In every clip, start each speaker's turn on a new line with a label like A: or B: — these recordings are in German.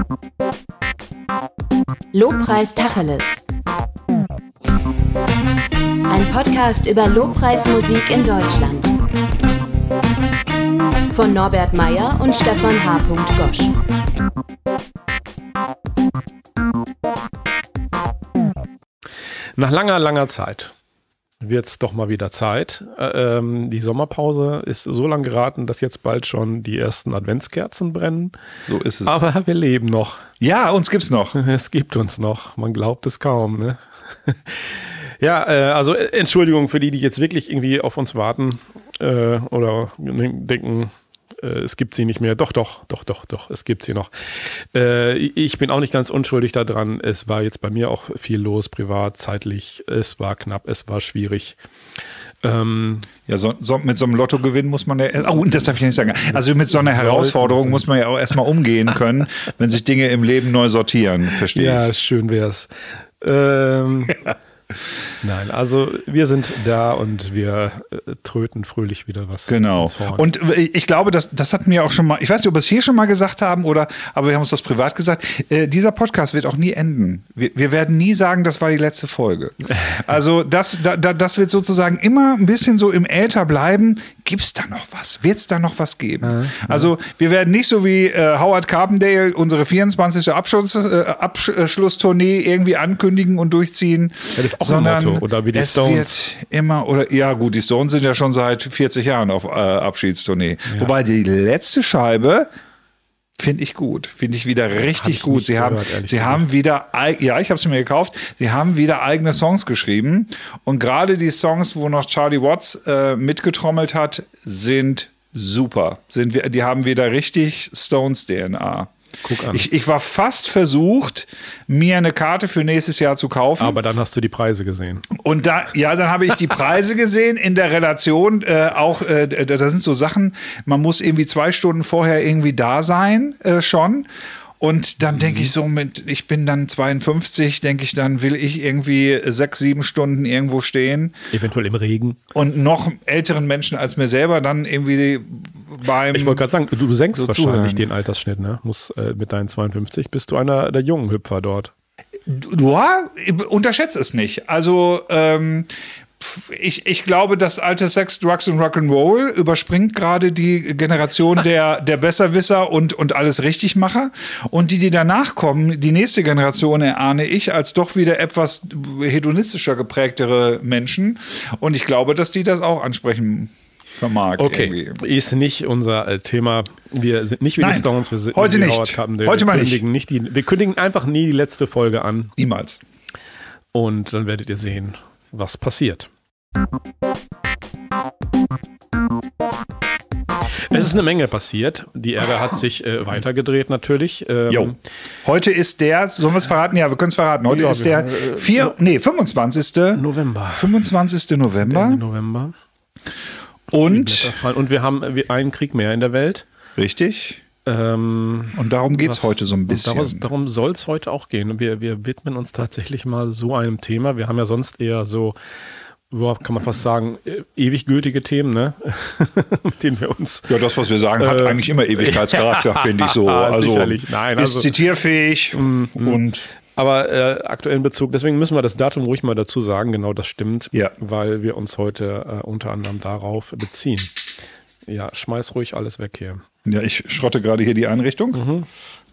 A: Lobpreis Tacheles. Ein Podcast über Lobpreismusik in Deutschland. Von Norbert Meyer und Stefan H. Gosch.
B: Nach langer Zeit wird es doch mal wieder Zeit. Die Sommerpause ist so lang geraten, dass jetzt bald schon die ersten Adventskerzen brennen.
C: So ist es.
B: Aber wir leben noch.
C: Ja, uns gibt's noch.
B: Es gibt uns noch. Man glaubt es kaum. Ne? Ja, also Entschuldigung für die jetzt wirklich irgendwie auf uns warten oder denken, es gibt sie nicht mehr. Doch, es gibt sie noch. Ich bin auch nicht ganz unschuldig daran. Es war jetzt bei mir auch viel los, privat, zeitlich. Es war knapp, es war schwierig.
C: Ja, mit so einem Lottogewinn muss man ja, das darf ich nicht sagen. Also mit so einer Herausforderung muss man ja auch erstmal umgehen können, wenn sich Dinge im Leben neu sortieren, verstehe ich.
B: Ja, schön wär's. Nein, also wir sind da und wir tröten fröhlich wieder was.
C: Genau. Und ich glaube, das hatten wir auch schon mal, ich weiß nicht, ob wir es hier schon mal gesagt haben aber wir haben uns das privat gesagt, dieser Podcast wird auch nie enden. Wir werden nie sagen, das war die letzte Folge. Also das wird sozusagen immer ein bisschen so im Äther bleiben. Gibt's da noch was? Wird's da noch was geben? Also wir werden nicht so wie Howard Carpendale unsere 24. Abschlusstournee irgendwie ankündigen und durchziehen.
B: Ja, das ist auch ein Motto. Oder wie die Stones.
C: Es wird immer, oder ja gut, die Stones sind ja schon seit 40 Jahren auf Abschiedstournee. Ja. Wobei die letzte Scheibe finde ich gut. Finde ich wieder richtig gut. Sie haben wieder, ja, ich habe sie mir gekauft, sie haben wieder eigene Songs geschrieben. Und gerade die Songs, wo noch Charlie Watts mitgetrommelt hat, sind super. Die haben wieder richtig Stones-DNA.
B: Guck an.
C: Ich war fast versucht, mir eine Karte für nächstes Jahr zu kaufen.
B: Aber dann hast du die Preise gesehen.
C: Und dann habe ich die Preise gesehen in der Relation. Da sind so Sachen, man muss irgendwie 2 Stunden vorher irgendwie da sein schon. Und dann denke ich so, ich bin dann 52, denke ich, dann will ich irgendwie 6, 7 Stunden irgendwo stehen.
B: Eventuell im Regen.
C: Und noch älteren Menschen als mir selber dann irgendwie beim...
B: Ich wollte gerade sagen, du senkst
C: so
B: wahrscheinlich
C: zuhören.
B: den Altersschnitt, ne? Mit deinen 52 bist du einer der jungen Hüpfer dort.
C: Du unterschätzt es nicht. Also ich glaube, das alte Sex, Drugs und Rock'n'Roll überspringt gerade die Generation der Besserwisser und alles Richtigmacher. Und die danach kommen, die nächste Generation erahne ich als doch wieder etwas hedonistischer geprägtere Menschen. Und ich glaube, dass die das auch ansprechen vermag.
B: Okay, irgendwie. Ist nicht unser Thema. Wir sind nicht wie die Stones, wir sind
C: heute
B: wie
C: nicht.
B: Howard Carpendale.
C: Heute mal nicht.
B: Wir kündigen einfach nie die letzte Folge an.
C: Niemals.
B: Und dann werdet ihr sehen, was passiert. Es ist eine Menge passiert. Die Erde hat sich weitergedreht natürlich.
C: Heute ist sollen wir es verraten? Ja, wir können es verraten. Heute ist der 25.
B: November.
C: 25. November. Und
B: wir haben einen Krieg mehr in der Welt.
C: Richtig. Und darum geht es heute so ein bisschen.
B: Darum soll es heute auch gehen. Wir widmen uns tatsächlich mal so einem Thema. Wir haben ja sonst eher so, kann man fast sagen, ewig gültige Themen, ne? Mit denen wir uns...
C: Ja, das, was wir sagen, hat eigentlich immer Ewigkeitscharakter, finde ich so. Also
B: sicherlich. Nein,
C: ist zitierfähig und...
B: Aber aktuellen Bezug, deswegen müssen wir das Datum ruhig mal dazu sagen, genau das stimmt,
C: ja.
B: Weil wir uns heute unter anderem darauf beziehen. Ja, schmeiß ruhig alles weg hier.
C: Ja, ich schrotte gerade hier die Einrichtung.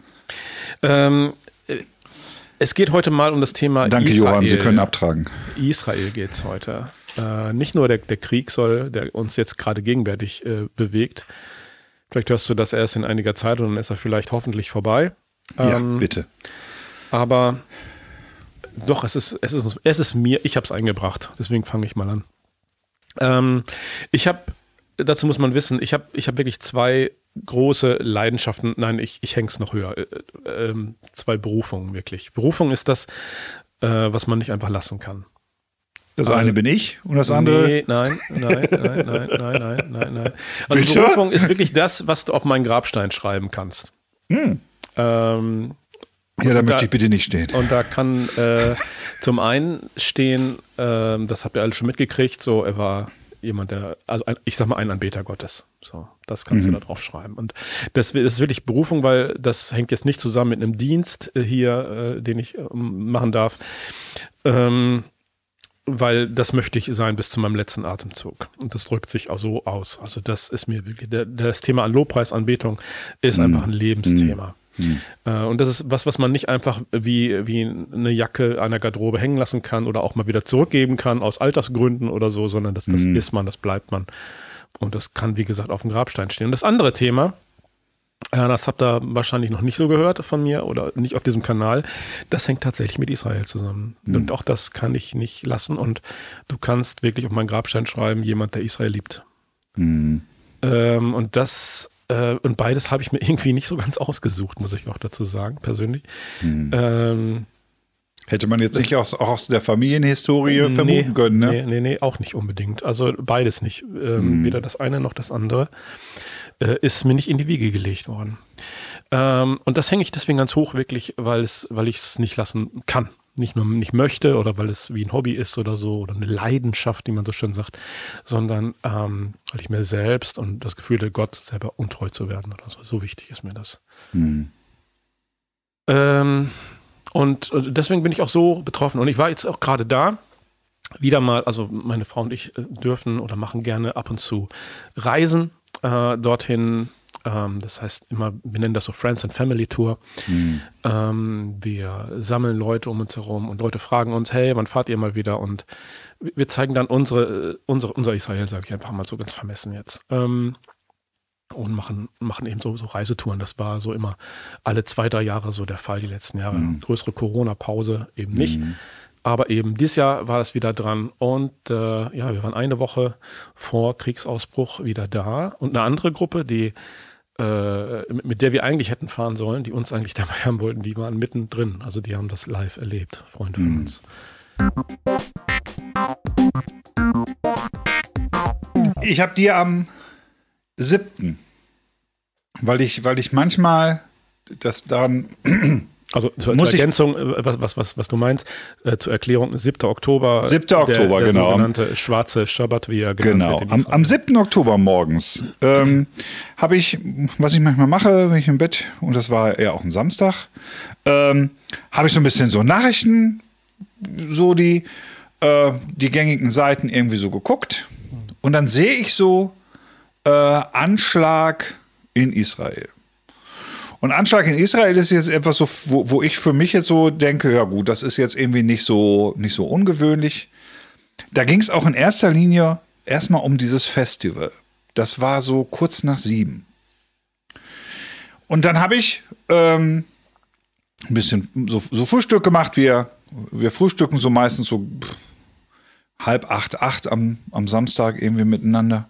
B: Es geht heute mal um das Thema
C: Danke,
B: Israel.
C: Johann, Sie können abtragen.
B: Israel geht es heute. Nicht nur der Krieg der uns jetzt gerade gegenwärtig bewegt. Vielleicht hörst du das erst in einiger Zeit und dann ist er vielleicht hoffentlich vorbei.
C: Ja, bitte.
B: Aber doch, es ist mir, ich habe es eingebracht, deswegen fange ich mal an. Dazu muss man wissen, ich hab wirklich 2 große Leidenschaften, nein, ich hänge es noch höher, 2 Berufungen wirklich. Berufung ist das, was man nicht einfach lassen kann.
C: Das eine bin ich und das andere...
B: Nee, nein. Also Berufung ist wirklich das, was du auf meinen Grabstein schreiben kannst.
C: Ja, da möchte ich bitte nicht stehen.
B: Und da kann zum einen stehen, das habt ihr alle schon mitgekriegt, so er war jemand, ich sag mal, ein Anbeter Gottes. So, das kannst du da drauf schreiben. Und das ist wirklich Berufung, weil das hängt jetzt nicht zusammen mit einem Dienst hier, den ich machen darf. Weil das möchte ich sein bis zu meinem letzten Atemzug. Und das drückt sich auch so aus. Also das ist mir wirklich, das Thema an Lobpreisanbetung ist einfach ein Lebensthema. Und das ist was man nicht einfach wie eine Jacke an der Garderobe hängen lassen kann oder auch mal wieder zurückgeben kann aus Altersgründen oder so, sondern das ist man, das bleibt man. Und das kann, wie gesagt, auf dem Grabstein stehen. Und das andere Thema, das habt ihr wahrscheinlich noch nicht so gehört von mir oder nicht auf diesem Kanal. Das hängt tatsächlich mit Israel zusammen. Und auch das kann ich nicht lassen. Und du kannst wirklich auf meinen Grabstein schreiben, jemand, der Israel liebt. Und beides habe ich mir irgendwie nicht so ganz ausgesucht, muss ich auch dazu sagen, persönlich.
C: Hätte man jetzt nicht auch aus der Familienhistorie vermuten können, ne?
B: Nee, auch nicht unbedingt. Also beides nicht. Weder das eine noch das andere ist mir nicht in die Wiege gelegt worden. Und das hänge ich deswegen ganz hoch, wirklich, weil ich es nicht lassen kann. Nicht nur nicht möchte oder weil es wie ein Hobby ist oder so oder eine Leidenschaft, wie man so schön sagt, sondern weil ich mir selbst und das Gefühl, Gott selber untreu zu werden oder so. So wichtig ist mir das. Und deswegen bin ich auch so betroffen. Und ich war jetzt auch gerade da, wieder mal, also meine Frau und ich dürfen oder machen gerne ab und zu Reisen dorthin. Das heißt immer, wir nennen das so Friends and Family Tour. Wir sammeln Leute um uns herum und Leute fragen uns, hey, wann fahrt ihr mal wieder? Und wir zeigen dann unser Israel, sage ich einfach mal so ganz vermessen jetzt. Und machen eben so Reisetouren. Das war so immer alle 2-3 Jahre so der Fall, die letzten Jahre. Größere Corona-Pause eben nicht. Aber eben dieses Jahr war es wieder dran. Und wir waren eine Woche vor Kriegsausbruch wieder da. Und eine andere Gruppe, mit der wir eigentlich hätten fahren sollen, die uns eigentlich dabei haben wollten, die waren mittendrin. Also die haben das live erlebt, Freunde von uns.
C: Ich habe dir am 7., weil ich manchmal das dann
B: also zur Ergänzung, was du meinst, zur Erklärung, 7. Oktober.
C: 7. Oktober,
B: der
C: genau.
B: Sogenannte schwarze Schabbat, wie er genannt wird.
C: Genau, am 7. Oktober morgens habe ich, was ich manchmal mache, wenn ich im Bett, und das war ja auch ein Samstag, habe ich so ein bisschen so Nachrichten, so die gängigen Seiten irgendwie so geguckt. Und dann sehe ich so Anschlag in Israel. Und Anschlag in Israel ist jetzt etwas so, wo ich für mich jetzt so denke, ja gut, das ist jetzt irgendwie nicht so ungewöhnlich. Da ging es auch in erster Linie erstmal um dieses Festival. Das war so kurz nach 7. Und dann habe ich ein bisschen so Frühstück gemacht. Wir frühstücken so meistens so 7:30, 8 am Samstag irgendwie miteinander.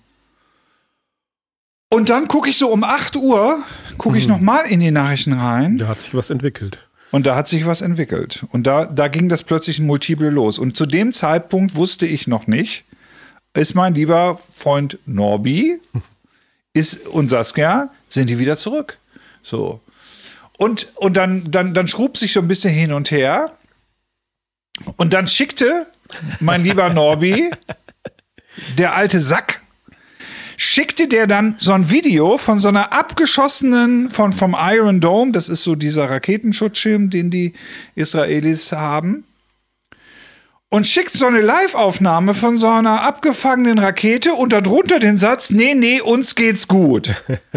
C: Und dann gucke ich so um 8 Uhr, ich nochmal in die Nachrichten rein.
B: Da hat sich was entwickelt.
C: Und da ging das plötzlich ein Multiple los. Und zu dem Zeitpunkt wusste ich noch nicht, ist mein lieber Freund Norbi und Saskia, sind die wieder zurück. So. Und dann schrub sich so ein bisschen hin und her. Und dann schickte mein lieber Norbi, der alte Sack, schickte der dann so ein Video von so einer abgeschossenen, vom Iron Dome, das ist so dieser Raketenschutzschirm, den die Israelis haben, und schickt so eine Live-Aufnahme von so einer abgefangenen Rakete und darunter den Satz, nee, uns geht's gut.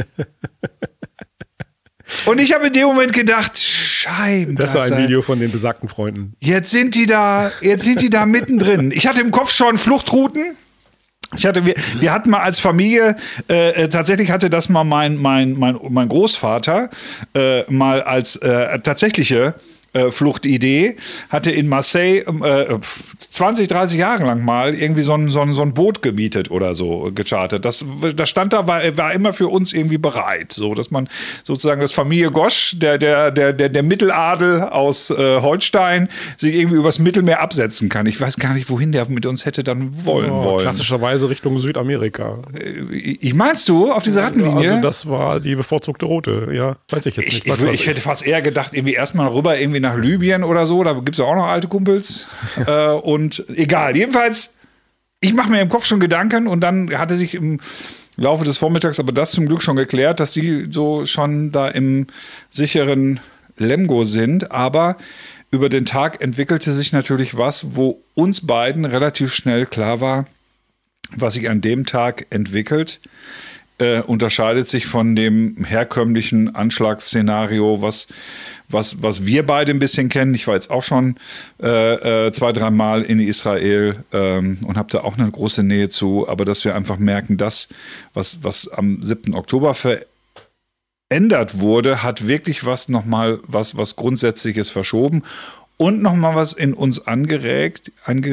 C: Und ich habe in dem Moment gedacht, Scheiben.
B: Das war ein Video von den besagten Freunden.
C: Jetzt sind die da mittendrin. Ich hatte im Kopf schon Fluchtrouten. Wir hatten mal als Familie, tatsächlich hatte das mal mein Großvater mal als tatsächliche Fluchtidee, hatte in Marseille 20, 30 Jahre lang mal irgendwie so ein Boot gemietet oder so gechartert. Das stand da, war immer für uns irgendwie bereit, so dass man sozusagen das Familie Gosch, der Mitteladel aus Holstein, sich irgendwie übers Mittelmeer absetzen kann. Ich weiß gar nicht, wohin der mit uns hätte dann wollen.
B: Klassischerweise Richtung Südamerika.
C: Ich meinst du, auf dieser Rattenlinie?
B: Also das war die bevorzugte Route, ja, weiß ich jetzt nicht.
C: Ich hätte fast eher gedacht, irgendwie erstmal rüber irgendwie nach Libyen oder so, da gibt es ja auch noch alte Kumpels. Und egal, jedenfalls ich mache mir im Kopf schon Gedanken und dann hatte sich im Laufe des Vormittags aber das zum Glück schon geklärt, dass sie so schon da im sicheren Lemgo sind. Aber über den Tag entwickelte sich natürlich was, wo uns beiden relativ schnell klar war, was sich an dem Tag entwickelt, unterscheidet sich von dem herkömmlichen Anschlagsszenario, was wir beide ein bisschen kennen. Ich war jetzt auch schon 2-3 Mal in Israel und habe da auch eine große Nähe zu, aber dass wir einfach merken, das, was am 7. Oktober verändert wurde, hat wirklich was Grundsätzliches verschoben und nochmal was in uns angeregt,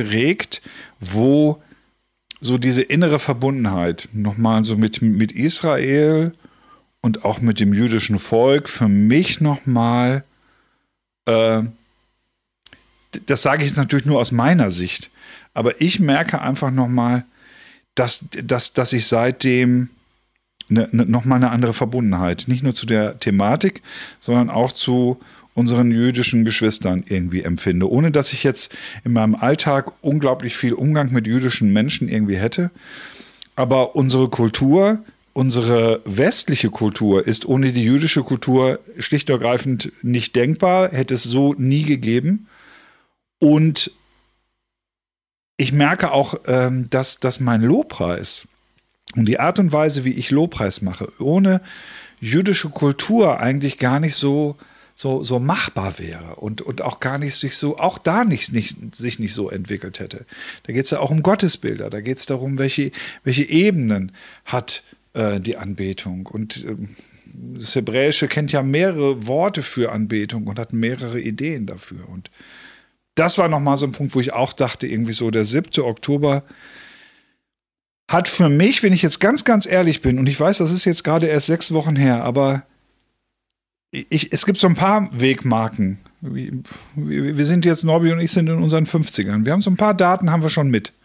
C: wo so diese innere Verbundenheit nochmal so mit Israel und auch mit dem jüdischen Volk für mich nochmal, das sage ich jetzt natürlich nur aus meiner Sicht, aber ich merke einfach nochmal, dass ich seitdem nochmal eine andere Verbundenheit, nicht nur zu der Thematik, sondern auch zu unseren jüdischen Geschwistern irgendwie empfinde, ohne dass ich jetzt in meinem Alltag unglaublich viel Umgang mit jüdischen Menschen irgendwie hätte. Aber unsere Kultur, unsere westliche Kultur ist ohne die jüdische Kultur schlicht und ergreifend nicht denkbar, hätte es so nie gegeben. Und ich merke auch, dass mein Lobpreis und die Art und Weise, wie ich Lobpreis mache, ohne jüdische Kultur eigentlich gar nicht so machbar wäre und auch gar nicht sich so so entwickelt hätte. Da geht es ja auch um Gottesbilder, da geht es darum, welche Ebenen hat die Anbetung. Und das Hebräische kennt ja mehrere Worte für Anbetung und hat mehrere Ideen dafür. Und das war nochmal so ein Punkt, wo ich auch dachte, irgendwie so der 7. Oktober hat für mich, wenn ich jetzt ganz, ganz ehrlich bin, und ich weiß, das ist jetzt gerade erst 6 Wochen her, aber es gibt so ein paar Wegmarken. Wir sind jetzt, Norbi und ich sind in unseren 50ern. Wir haben so ein paar Daten, haben wir schon mit.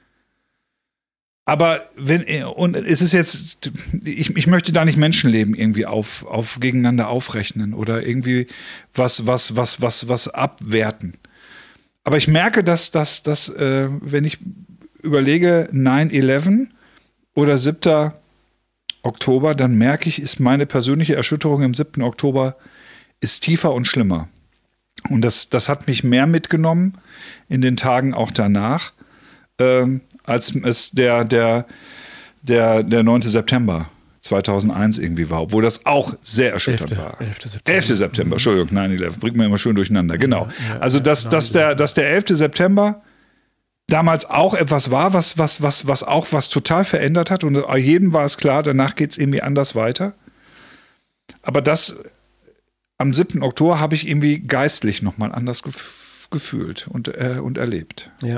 C: Aber und es ist jetzt, ich möchte da nicht Menschenleben irgendwie auf gegeneinander aufrechnen oder irgendwie was abwerten. Aber ich merke, dass wenn ich überlege 9/11 oder 7. Oktober, dann merke ich, ist meine persönliche Erschütterung im 7. Oktober ist tiefer und schlimmer. Und das hat mich mehr mitgenommen in den Tagen auch danach, als es der 9. September 2001 irgendwie war, obwohl das auch sehr erschütternd war. 11. September, Entschuldigung, 9/11, bringt man immer schön durcheinander, genau. Ja, also, dass der 11. September damals auch etwas war, was auch was total verändert hat und jedem war es klar, danach geht es irgendwie anders weiter. Aber das am 7. Oktober habe ich irgendwie geistlich nochmal anders gefühlt und erlebt.
B: Ja.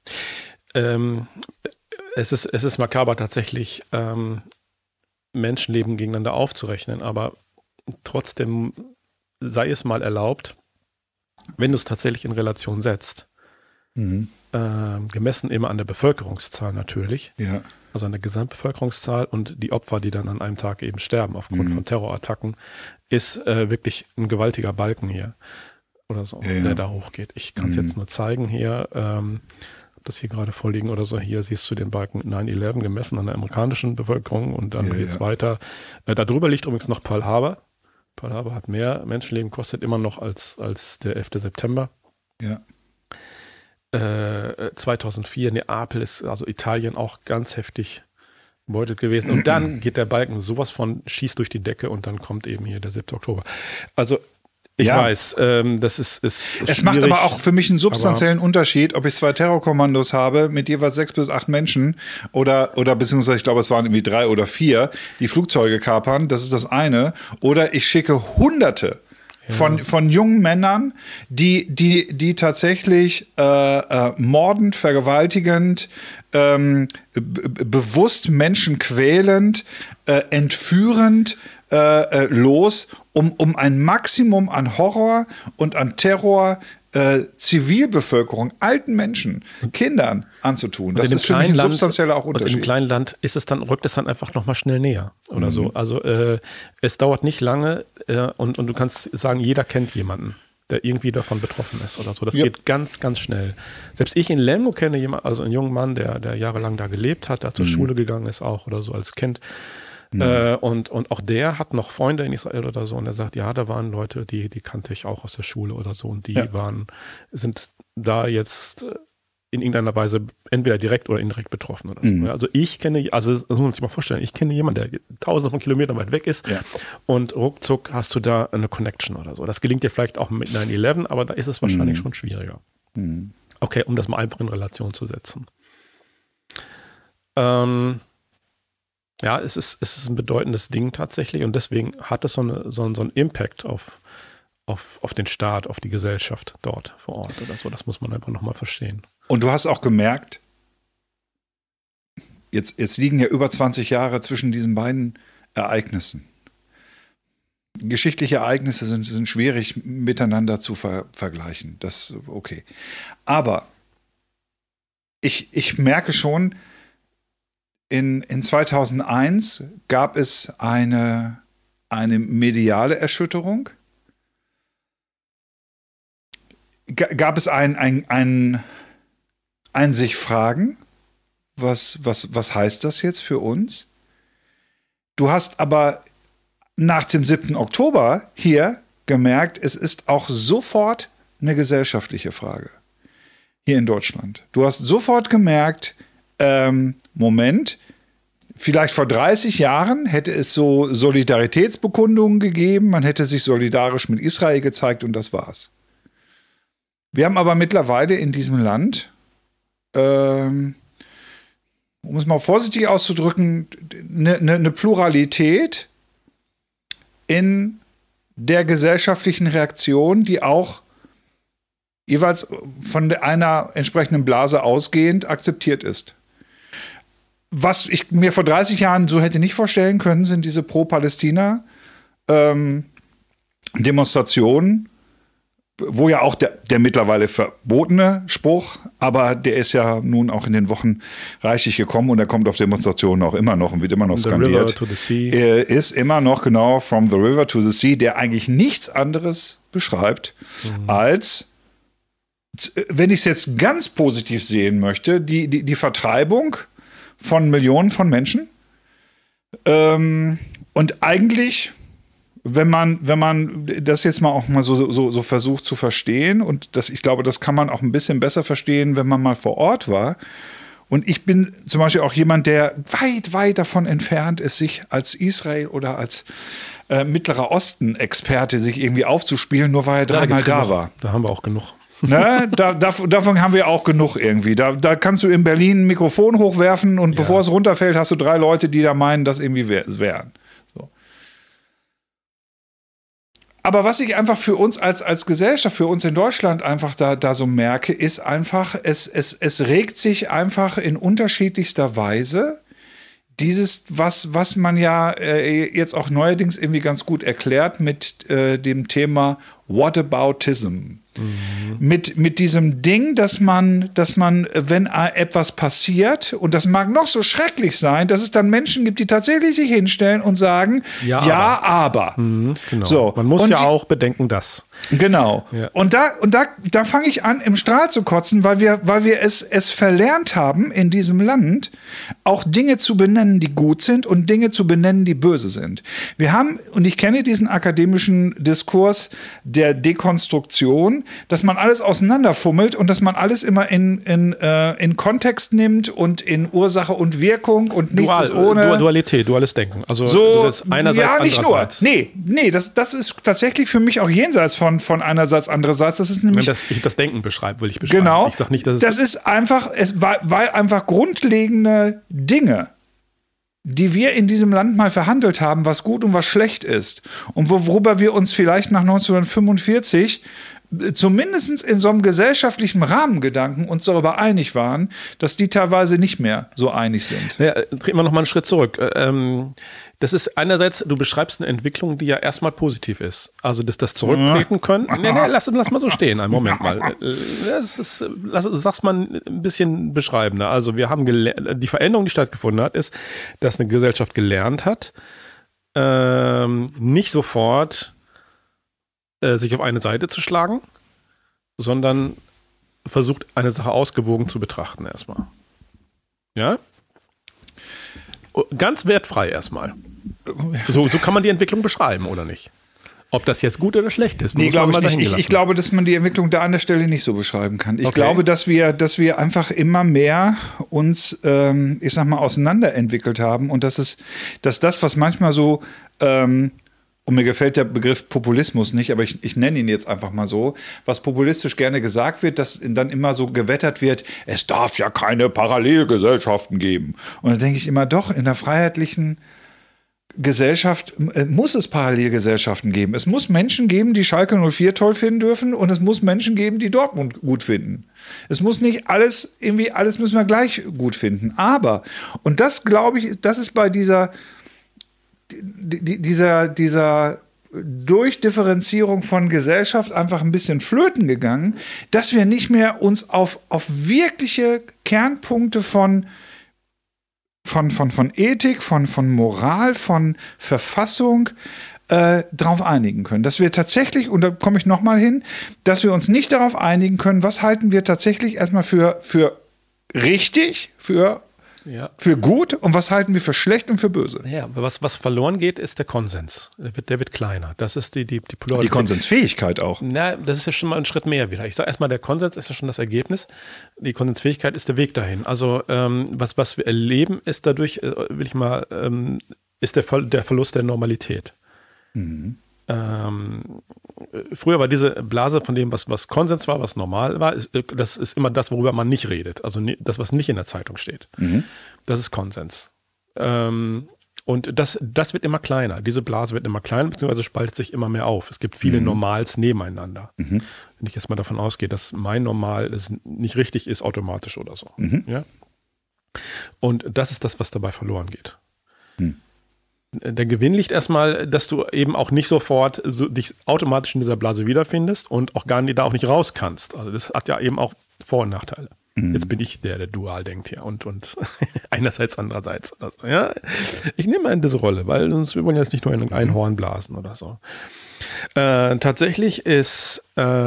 B: Es ist makaber tatsächlich, Menschenleben gegeneinander aufzurechnen, aber trotzdem sei es mal erlaubt, wenn du es tatsächlich in Relation setzt. Gemessen immer an der Bevölkerungszahl natürlich,
C: ja.
B: Also an der Gesamtbevölkerungszahl und die Opfer, die dann an einem Tag eben sterben aufgrund von Terrorattacken, ist wirklich ein gewaltiger Balken hier oder so, der da hochgeht. Ich kann es jetzt nur zeigen hier, das hier gerade vorliegen oder so. Hier siehst du den Balken 9/11 gemessen an der amerikanischen Bevölkerung und dann geht es weiter. Darüber liegt übrigens noch Pearl Harbor. Pearl Harbor hat mehr Menschenleben gekostet immer noch als der 11. September.
C: Ja.
B: 2004 Neapel ist, also Italien, auch ganz heftig gebeutelt gewesen. Und dann geht der Balken sowas von schießt durch die Decke und dann kommt eben hier der 7. Oktober. Also ich weiß, das ist
C: es macht aber auch für mich einen substanziellen Unterschied, ob ich 2 Terrorkommandos habe mit jeweils 6 bis 8 Menschen oder beziehungsweise ich glaube, es waren irgendwie 3 oder 4, die Flugzeuge kapern, das ist das eine. Oder ich schicke Hunderte von jungen Männern, die tatsächlich mordend, vergewaltigend, bewusst Menschen quälend, entführend los, um ein Maximum an Horror und an Terror Zivilbevölkerung, alten Menschen, Kindern anzutun. Das ist für mich ein substanzieller auch Unterschied.
B: Und im kleinen Land rückt es dann einfach nochmal schnell näher oder so. Also es dauert nicht lange und du kannst sagen, jeder kennt jemanden, der irgendwie davon betroffen ist oder so. Das geht ganz, ganz schnell. Selbst ich in Lemgo kenne jemanden, also einen jungen Mann, der jahrelang da gelebt hat, der zur Schule gegangen ist auch oder so als Kind. Und auch der hat noch Freunde in Israel oder so und er sagt, ja, da waren Leute, die kannte ich auch aus der Schule oder so und die sind da jetzt in irgendeiner Weise entweder direkt oder indirekt betroffen oder so. Also ich kenne, das muss man sich mal vorstellen, ich kenne jemanden, der tausende von Kilometern weit weg ist und ruckzuck hast du da eine Connection oder so. Das gelingt dir vielleicht auch mit 9/11, aber da ist es wahrscheinlich schon schwieriger. Okay, um das mal einfach in Relation zu setzen. Ja, es ist ein bedeutendes Ding tatsächlich und deswegen hat es so einen Impact auf den Staat, auf die Gesellschaft dort vor Ort oder so. Das muss man einfach nochmal verstehen. Und
C: du hast auch gemerkt, jetzt liegen ja über 20 Jahre zwischen diesen beiden Ereignissen. Geschichtliche Ereignisse sind schwierig miteinander zu vergleichen. Das okay. Aber ich merke schon, in 2001 gab es eine mediale Erschütterung. Gab es ein sich fragen, was heißt das jetzt für uns? Du hast aber nach dem 7. Oktober hier gemerkt, es ist auch sofort eine gesellschaftliche Frage hier in Deutschland. Du hast sofort gemerkt, Moment, vielleicht vor 30 Jahren hätte es so Solidaritätsbekundungen gegeben, man hätte sich solidarisch mit Israel gezeigt und das war's. Wir haben aber mittlerweile in diesem Land, um es mal vorsichtig auszudrücken, eine Pluralität in der gesellschaftlichen Reaktion, die auch jeweils von einer entsprechenden Blase ausgehend akzeptiert ist. Was ich mir vor 30 Jahren so hätte nicht vorstellen können, sind diese Pro-Palästina-Demonstrationen, wo ja auch der mittlerweile verbotene Spruch, aber der ist ja nun auch in den Wochen reichlich gekommen und er kommt auf Demonstrationen auch immer noch und wird immer noch skandiert.
B: The river to the sea.
C: Ist immer noch genau from the river to the sea, der eigentlich nichts anderes beschreibt als, wenn ich es jetzt ganz positiv sehen möchte, die Vertreibung von Millionen von Menschen. Und eigentlich, wenn man das jetzt mal auch mal so versucht zu verstehen, und ich glaube, das kann man auch ein bisschen besser verstehen, wenn man mal vor Ort war. Und ich bin zum Beispiel auch jemand, der weit, weit davon entfernt ist, sich als Israel oder als Mittlerer Osten-Experte sich irgendwie aufzuspielen, nur weil er dreimal da war.
B: Da haben wir auch genug.
C: Ne? Davon haben wir auch genug irgendwie. Da kannst du in Berlin ein Mikrofon hochwerfen und bevor es runterfällt, hast du 3 Leute, die da meinen, das irgendwie wären. So. Aber was ich einfach für uns als Gesellschaft, für uns in Deutschland einfach da so merke, ist einfach, es regt sich einfach in unterschiedlichster Weise dieses, was man ja jetzt auch neuerdings irgendwie ganz gut erklärt mit dem Thema Whataboutism. Mit diesem Ding, dass man, wenn etwas passiert, und das mag noch so schrecklich sein, dass es dann Menschen gibt, die tatsächlich sich hinstellen und sagen, aber.
B: Genau.
C: So.
B: Man muss auch bedenken, dass.
C: Genau. Ja. Und da fange ich an, im Strahl zu kotzen, weil wir es verlernt haben, in diesem Land auch Dinge zu benennen, die gut sind und Dinge zu benennen, die böse sind. Wir haben, und ich kenne diesen akademischen Diskurs der Dekonstruktion, dass man alles auseinanderfummelt und dass man alles immer in Kontext nimmt und in Ursache und Wirkung und nichts ist ohne.
B: Dualität, duales Denken. Also
C: so,
B: das ist einerseits,
C: ja, nicht
B: andererseits.
C: Nur. Nee, das ist tatsächlich für mich auch jenseits von einerseits, andererseits. Das ist nämlich.
B: Wenn ich das Denken beschreibe, will ich beschreiben.
C: Genau.
B: Ich sag nicht, dass
C: das ist einfach, weil einfach grundlegende Dinge, die wir in diesem Land mal verhandelt haben, was gut und was schlecht ist. Und worüber wir uns vielleicht nach 1945 zumindest in so einem gesellschaftlichen Rahmengedanken uns darüber einig waren, dass die teilweise nicht mehr so einig sind.
B: Ja, treten wir noch mal einen Schritt zurück. Das ist einerseits, du beschreibst eine Entwicklung, die ja erstmal positiv ist. Also, dass das zurücktreten können. Lass mal so stehen, einen Moment mal. Sag's mal ein bisschen beschreibender. Also, wir haben die Veränderung, die stattgefunden hat, ist, dass eine Gesellschaft gelernt hat, nicht sofort sich auf eine Seite zu schlagen, sondern versucht, eine Sache ausgewogen zu betrachten erstmal. Ja? Ganz wertfrei erstmal. So kann man die Entwicklung beschreiben, oder nicht? Ob das jetzt gut oder schlecht ist.
C: Nee, glaube ich nicht. Ich glaube, dass man die Entwicklung da an der Stelle nicht so beschreiben kann. Ich glaube, dass wir einfach immer mehr uns, ich sag mal, auseinanderentwickelt haben und dass das, was manchmal so, und mir gefällt der Begriff Populismus nicht, aber ich nenne ihn jetzt einfach mal so, was populistisch gerne gesagt wird, dass dann immer so gewettert wird, es darf ja keine Parallelgesellschaften geben. Und da denke ich immer, doch, in der freiheitlichen Gesellschaft muss es Parallelgesellschaften geben. Es muss Menschen geben, die Schalke 04 toll finden dürfen und es muss Menschen geben, die Dortmund gut finden. Es muss nicht alles müssen wir gleich gut finden. Aber, und das glaube ich, das ist bei dieser Durchdifferenzierung von Gesellschaft einfach ein bisschen flöten gegangen, dass wir nicht mehr uns auf wirkliche Kernpunkte von Ethik, von Moral, von Verfassung darauf einigen können. Dass wir tatsächlich, und da komme ich nochmal hin, dass wir uns nicht darauf einigen können, was halten wir tatsächlich erstmal für richtig, für gut und was halten wir für schlecht und für böse.
B: Ja, was verloren geht, ist der Konsens. Der wird kleiner. Das ist die
C: Polarität. Die Konsensfähigkeit auch.
B: Na, das ist ja schon mal ein Schritt mehr wieder. Ich sage erstmal, der Konsens ist ja schon das Ergebnis. Die Konsensfähigkeit ist der Weg dahin. Also was wir erleben, ist dadurch, ist der Verlust der Normalität. Mhm. Früher war diese Blase von dem, was Konsens war, was normal war, das ist immer das, worüber man nicht redet. Also das, was nicht in der Zeitung steht. Mhm. Das ist Konsens. Und das wird immer kleiner. Diese Blase wird immer kleiner, beziehungsweise spaltet sich immer mehr auf. Es gibt viele Normals nebeneinander. Mhm. Wenn ich jetzt mal davon ausgehe, dass mein Normal nicht richtig ist, automatisch oder so. Mhm. Ja? Und das ist das, was dabei verloren geht. Mhm. Der Gewinn liegt erstmal, dass du eben auch nicht sofort dich automatisch in dieser Blase wiederfindest und auch da auch nicht raus kannst. Also das hat ja eben auch Vor- und Nachteile. Mhm. Jetzt bin ich der dual denkt hier und einerseits, andererseits. Also, ja? Ich nehme mal in diese Rolle, weil sonst wir wollen jetzt nicht nur in ein Horn blasen oder so. Tatsächlich ist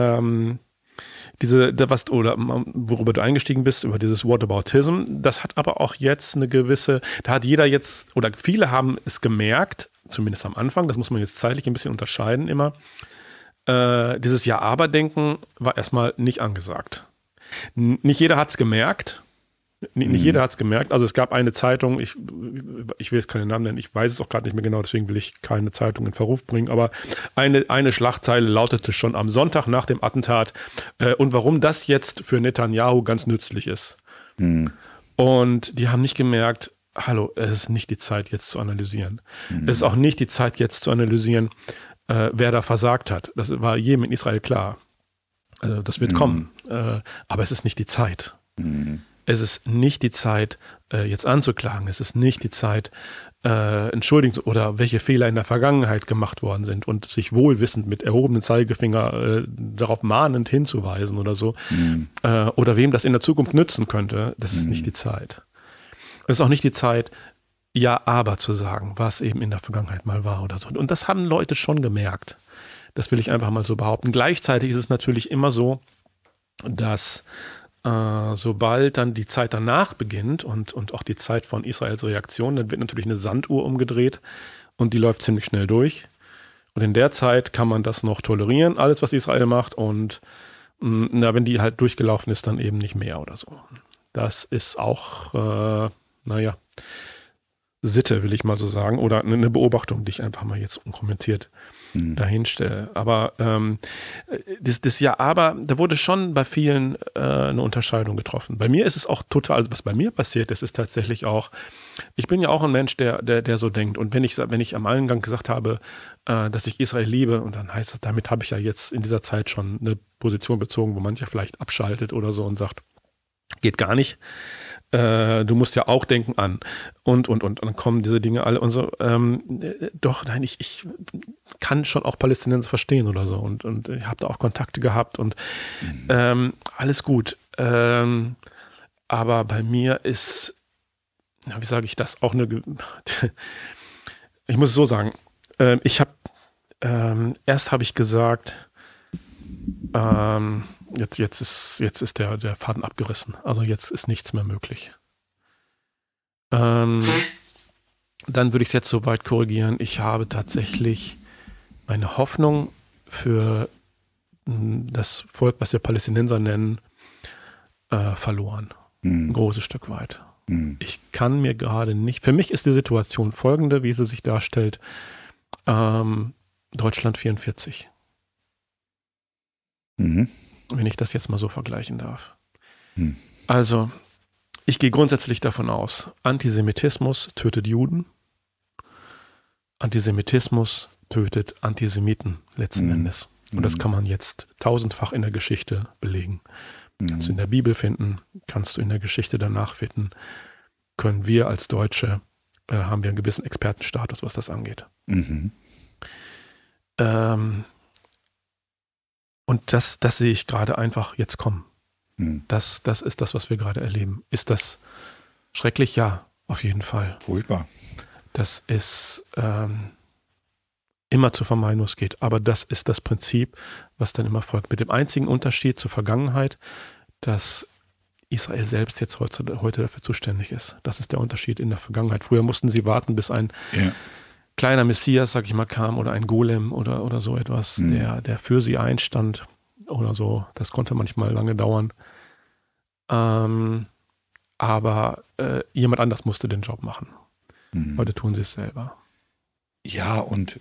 B: worüber du eingestiegen bist, über dieses Whataboutism, das hat aber auch jetzt eine gewisse, da hat jeder jetzt, oder viele haben es gemerkt, zumindest am Anfang, das muss man jetzt zeitlich ein bisschen unterscheiden immer, dieses Ja-Aber-Denken war erstmal nicht angesagt. Nicht jeder hat es gemerkt. Nicht jeder hat es gemerkt. Also es gab eine Zeitung, ich will jetzt keinen Namen nennen, ich weiß es auch gerade nicht mehr genau, deswegen will ich keine Zeitung in Verruf bringen, aber eine Schlagzeile lautete schon am Sonntag nach dem Attentat und warum das jetzt für Netanyahu ganz nützlich ist. Mhm. Und die haben nicht gemerkt, hallo, es ist nicht die Zeit jetzt zu analysieren. Es ist auch nicht die Zeit jetzt zu analysieren, wer da versagt hat. Das war jedem in Israel klar. Also das wird kommen, aber es ist nicht die Zeit. Es ist nicht die Zeit, jetzt anzuklagen. Es ist nicht die Zeit, entschuldigen oder welche Fehler in der Vergangenheit gemacht worden sind und sich wohlwissend mit erhobenem Zeigefinger darauf mahnend hinzuweisen oder so. Oder wem das in der Zukunft nützen könnte. Das ist nicht die Zeit. Es ist auch nicht die Zeit, ja, aber zu sagen, was eben in der Vergangenheit mal war oder so. Und das haben Leute schon gemerkt. Das will ich einfach mal so behaupten. Gleichzeitig ist es natürlich immer so, dass sobald dann die Zeit danach beginnt und auch die Zeit von Israels Reaktion, dann wird natürlich eine Sanduhr umgedreht und die läuft ziemlich schnell durch. Und in der Zeit kann man das noch tolerieren, alles, was Israel macht. Und wenn die halt durchgelaufen ist, dann eben nicht mehr oder so. Das ist auch, Sitte, will ich mal so sagen. Oder eine Beobachtung, die ich einfach mal jetzt unkommentiert dahinstelle. Aber das Ja-Aber, da wurde schon bei vielen eine Unterscheidung getroffen. Bei mir ist es auch total, also was bei mir passiert ist, ist tatsächlich auch, ich bin ja auch ein Mensch, der so denkt. Und wenn ich am Eingang gesagt habe, dass ich Israel liebe, und dann heißt das, damit habe ich ja jetzt in dieser Zeit schon eine Position bezogen, wo mancher vielleicht abschaltet oder so und sagt, geht gar nicht. Du musst ja auch denken an. Und dann kommen diese Dinge alle und so. Doch, nein, ich kann schon auch Palästinenser verstehen oder so. Und ich habe da auch Kontakte gehabt und alles gut. Aber bei mir ist, wie sage ich das, auch ich muss es so sagen, ich habe Erst habe ich gesagt, jetzt ist der Faden abgerissen. Also jetzt ist nichts mehr möglich. Dann würde ich es jetzt so weit korrigieren. Ich habe tatsächlich meine Hoffnung für das Volk, was wir Palästinenser nennen, verloren. Ein großes Stück weit. Ich kann mir gerade nicht, für mich ist die Situation folgende, wie sie sich darstellt. Deutschland 44. Wenn ich das jetzt mal so vergleichen darf. Also, ich gehe grundsätzlich davon aus, Antisemitismus tötet Juden, Antisemitismus tötet Antisemiten letzten Endes. Und das kann man jetzt tausendfach in der Geschichte belegen. Kannst du in der Bibel finden, kannst du in der Geschichte danach finden. Können wir als Deutsche, haben wir einen gewissen Expertenstatus, was das angeht. Und das sehe ich gerade einfach jetzt kommen. Das ist das, was wir gerade erleben. Ist das schrecklich? Ja, auf jeden Fall.
C: Furchtbar.
B: Das ist immer zu vermeiden, wo es geht. Aber das ist das Prinzip, was dann immer folgt. Mit dem einzigen Unterschied zur Vergangenheit, dass Israel selbst jetzt heute dafür zuständig ist. Das ist der Unterschied in der Vergangenheit. Früher mussten sie warten, bis ein kleiner Messias, sag ich mal, kam oder ein Golem oder so etwas, der für sie einstand oder so. Das konnte manchmal lange dauern. Aber jemand anders musste den Job machen. Heute tun sie es selber.
C: Ja, und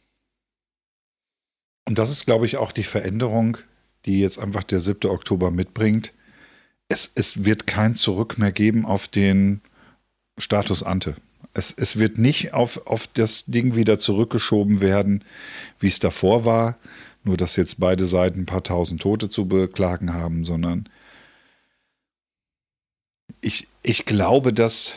C: das ist, glaube ich, auch die Veränderung, die jetzt einfach der 7. Oktober mitbringt. Es wird kein Zurück mehr geben auf den Status ante. Es wird nicht auf das Ding wieder zurückgeschoben werden, wie es davor war, nur dass jetzt beide Seiten ein paar tausend Tote zu beklagen haben, sondern ich glaube, dass,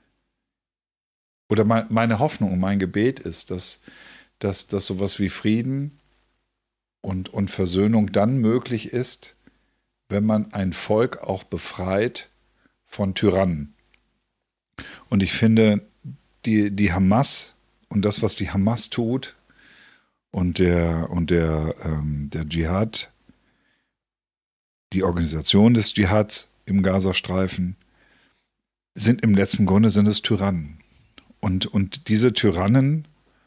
C: oder meine Hoffnung und mein Gebet ist, dass sowas wie Frieden und Versöhnung dann möglich ist, wenn man ein Volk auch befreit von Tyrannen. Und ich finde, die Hamas und das, was die Hamas tut und der Dschihad, die Organisation des Dschihads im Gazastreifen, sind im letzten Grunde sind es Tyrannen. Und diese Tyrannen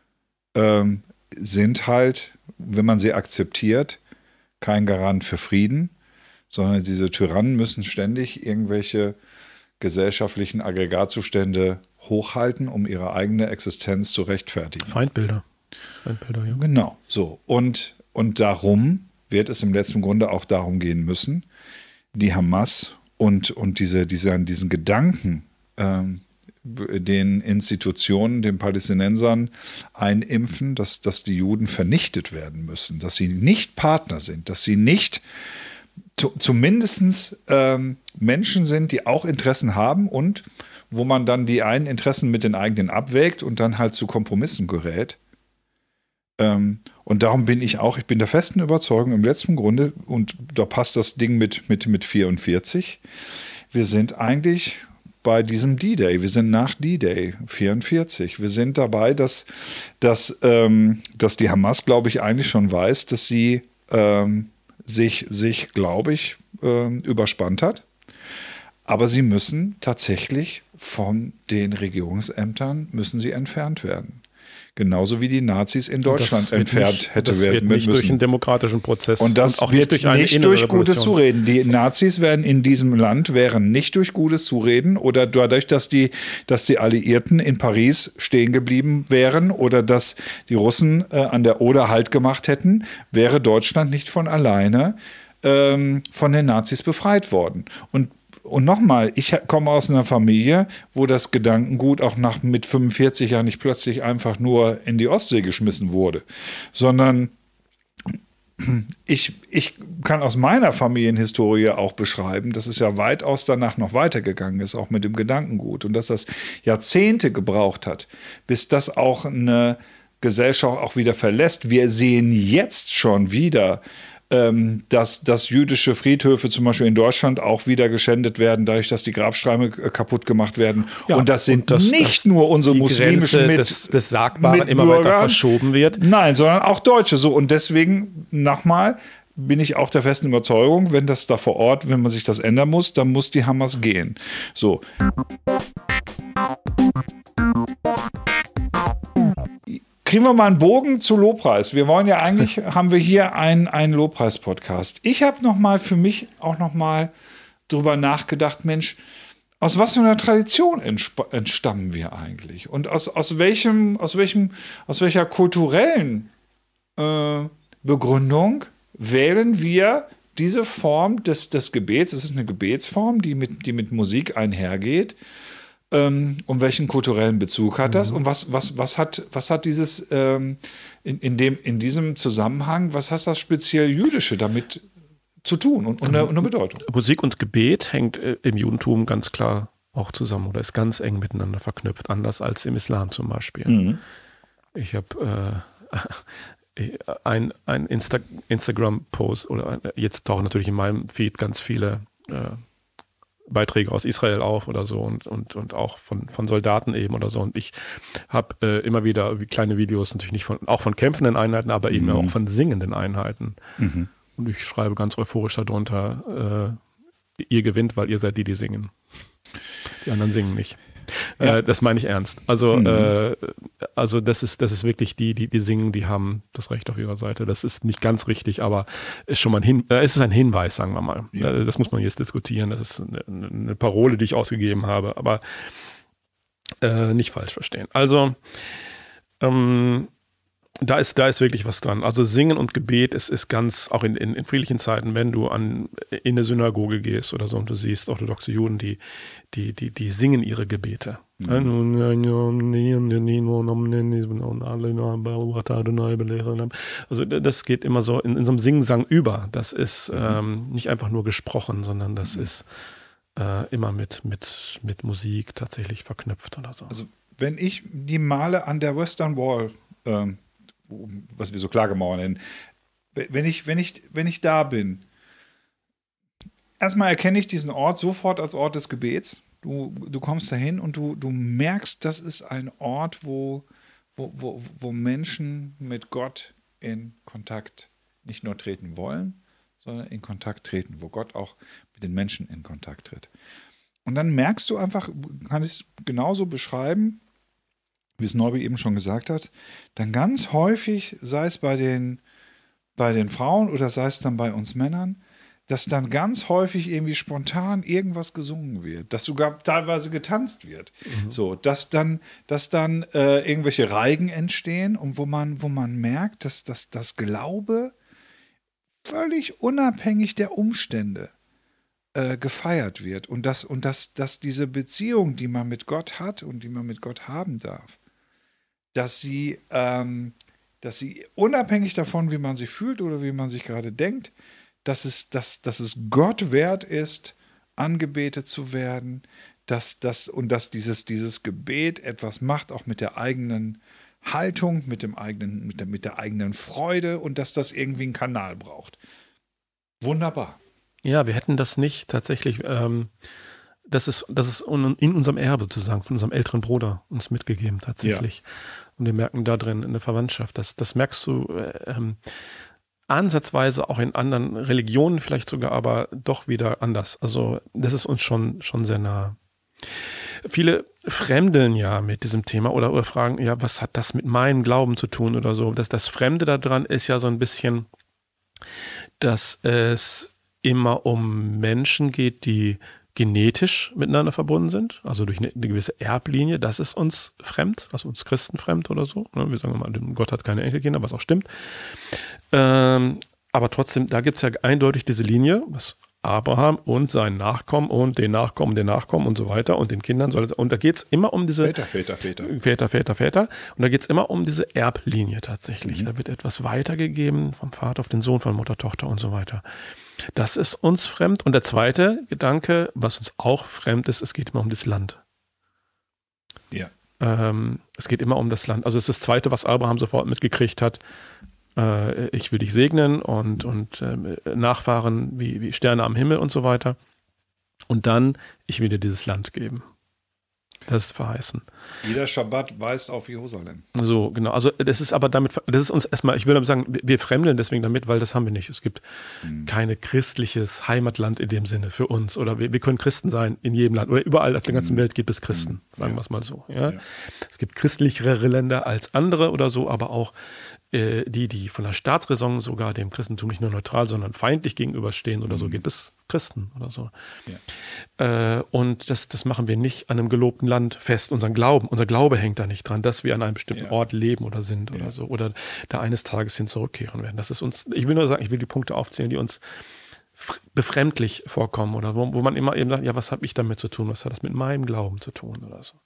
C: sind halt, wenn man sie akzeptiert, kein Garant für Frieden, sondern diese Tyrannen müssen ständig irgendwelche gesellschaftlichen Aggregatzustände hochhalten, um ihre eigene Existenz zu rechtfertigen.
B: Feindbilder, ja.
C: Genau, so. Und darum wird es im letzten Grunde auch darum gehen müssen, die Hamas und diesen Gedanken den Institutionen, den Palästinensern einimpfen, dass die Juden vernichtet werden müssen, dass sie nicht Partner sind, dass sie nicht zumindest Menschen sind, die auch Interessen haben und wo man dann die einen Interessen mit den eigenen abwägt und dann halt zu Kompromissen gerät. Und darum bin ich der festen Überzeugung im letzten Grunde, und da passt das Ding mit 44, wir sind eigentlich bei diesem D-Day, wir sind nach D-Day 44. Wir sind dabei, dass die Hamas, glaube ich, eigentlich schon weiß, dass sie sich, glaube ich, überspannt hat. Aber sie müssen tatsächlich von den Regierungsämtern müssen sie entfernt werden. Genauso wie die Nazis in Deutschland entfernt hätte werden müssen. Das wird nicht durch einen
B: demokratischen Prozess.
C: Und das auch wird nicht durch gutes Zureden. Die Nazis werden in diesem Land nicht durch gutes Zureden oder dadurch, dass die Alliierten in Paris stehen geblieben wären oder dass die Russen an der Oder Halt gemacht hätten, wäre Deutschland nicht von alleine von den Nazis befreit worden. Und nochmal, ich komme aus einer Familie, wo das Gedankengut auch mit 45 Jahren nicht plötzlich einfach nur in die Ostsee geschmissen wurde, sondern ich kann aus meiner Familienhistorie auch beschreiben, dass es ja weitaus danach noch weitergegangen ist, auch mit dem Gedankengut, und dass das Jahrzehnte gebraucht hat, bis das auch eine Gesellschaft auch wieder verlässt. Wir sehen jetzt schon wieder dass jüdische Friedhöfe zum Beispiel in Deutschland auch wieder geschändet werden, dadurch, dass die Grabsteine kaputt gemacht werden.
B: Ja,
C: und das sind nicht nur unsere muslimischen
B: des Sagbaren immer weiter verschoben wird.
C: Nein, sondern auch Deutsche. So, und deswegen nochmal bin ich auch der festen Überzeugung, wenn das da vor Ort, wenn man sich das ändern muss, dann muss die Hamas gehen. So. Kriegen wir mal einen Bogen zu Lobpreis. Wir wollen ja eigentlich, haben wir hier einen Lobpreis-Podcast. Ich habe nochmal für mich auch nochmal drüber nachgedacht, Mensch, aus was für einer Tradition entstammen wir eigentlich? Und aus welcher kulturellen Begründung wählen wir diese Form des Gebets? Es ist eine Gebetsform, die mit Musik einhergeht. Und welchen kulturellen Bezug hat das? Und was hat dieses in diesem Zusammenhang, was hat das speziell Jüdische damit zu tun und eine Bedeutung?
B: Musik und Gebet hängt im Judentum ganz klar auch zusammen oder ist ganz eng miteinander verknüpft, anders als im Islam zum Beispiel. Mhm. Ich habe ein Instagram-Post oder jetzt tauchen natürlich in meinem Feed ganz viele Beiträge aus Israel auf oder so und auch von Soldaten eben oder so. Und ich habe immer wieder kleine Videos, natürlich nicht auch von kämpfenden Einheiten, aber eben auch von singenden Einheiten. Mhm. Und ich schreibe ganz euphorisch darunter, ihr gewinnt, weil ihr seid die singen. Die anderen singen nicht. Ja. Das meine ich ernst. Also das ist wirklich die singen, die haben das Recht auf ihrer Seite. Das ist nicht ganz richtig, aber ist schon mal es ist ein Hinweis, sagen wir mal. Ja. Das muss man jetzt diskutieren. Das ist eine Parole, die ich ausgegeben habe, aber nicht falsch verstehen. Also da ist wirklich was dran. Also Singen und Gebet ist ganz, auch in friedlichen Zeiten, wenn du in eine Synagoge gehst oder so und du siehst orthodoxe Juden, die singen ihre Gebete. Also das geht immer so in so einem Singen-Sang über. Das ist nicht einfach nur gesprochen, sondern das ist immer mit Musik tatsächlich verknüpft oder so.
C: Also wenn ich die Male an der Western Wall was wir so Klagemauern nennen. Wenn ich da bin, erstmal erkenne ich diesen Ort sofort als Ort des Gebets. Du kommst dahin und du merkst, das ist ein Ort, wo Menschen mit Gott in Kontakt nicht nur treten wollen, sondern in Kontakt treten, wo Gott auch mit den Menschen in Kontakt tritt. Und dann merkst du einfach, kann ich es genauso beschreiben, wie es Norbi eben schon gesagt hat, dann ganz häufig, sei es bei den Frauen oder sei es dann bei uns Männern, dass dann ganz häufig irgendwie spontan irgendwas gesungen wird, dass sogar teilweise getanzt wird. Mhm. So, dass dann irgendwelche Reigen entstehen und wo man merkt, dass das Glaube völlig unabhängig der Umstände gefeiert wird und dass diese Beziehung, die man mit Gott hat und die man mit Gott haben darf, dass sie unabhängig davon, wie man sich fühlt oder wie man sich gerade denkt, dass es Gott wert ist, angebetet zu werden, dass dieses Gebet etwas macht, auch mit der eigenen Haltung, mit der eigenen Freude und dass das irgendwie einen Kanal braucht. Wunderbar.
B: Ja, wir hätten das nicht tatsächlich, das ist in unserem Erbe sozusagen, von unserem älteren Bruder uns mitgegeben tatsächlich. Ja. Und wir merken da drin eine Verwandtschaft. Das merkst du ansatzweise auch in anderen Religionen vielleicht sogar, aber doch wieder anders. Also das ist uns schon sehr nah. Viele fremdeln ja mit diesem Thema oder fragen, ja, was hat das mit meinem Glauben zu tun oder so. Das Fremde daran ist ja so ein bisschen, dass es immer um Menschen geht, die genetisch miteinander verbunden sind, also durch eine gewisse Erblinie. Das ist uns fremd, also uns Christen fremd oder so. Wir sagen mal, Gott hat keine Enkelkinder, was auch stimmt. Aber trotzdem, da gibt es ja eindeutig diese Linie, dass Abraham und sein Nachkommen und den Nachkommen und so weiter und den Kindern und da geht es immer um diese Väter. Und da geht es immer um diese Erblinie tatsächlich. Mhm. Da wird etwas weitergegeben vom Vater auf den Sohn, von Mutter, Tochter und so weiter. Das ist uns fremd. Und der zweite Gedanke, was uns auch fremd ist, es geht immer um das Land.
C: Ja.
B: Es geht immer um das Land. Also es ist das Zweite, was Abraham sofort mitgekriegt hat. ich will dich segnen und Nachfahren wie Sterne am Himmel und so weiter. Und dann, ich will dir dieses Land geben. Das ist verheißen.
C: Jeder Schabbat weist auf Jerusalem.
B: So, genau. Also das ist uns erstmal, ich will aber sagen, wir fremdeln deswegen damit, weil das haben wir nicht. Es gibt kein christliches Heimatland in dem Sinne für uns. Oder wir können Christen sein in jedem Land. Oder überall auf der ganzen Welt gibt es Christen, sagen wir es mal so. Ja? Ja. Es gibt christlichere Länder als andere oder so, aber auch die von der Staatsräson sogar dem Christentum nicht nur neutral, sondern feindlich gegenüberstehen oder so, gibt es Christen oder so. Ja. Und das machen wir nicht an einem gelobten Land fest. Unser Glaube hängt da nicht dran, dass wir an einem bestimmten Ort leben oder sind oder so. Oder da eines Tages hin zurückkehren werden. Das ist uns, ich will nur sagen, ich will die Punkte aufzählen, die uns befremdlich vorkommen oder wo man immer eben sagt, ja, was habe ich damit zu tun? Was hat das mit meinem Glauben zu tun oder so?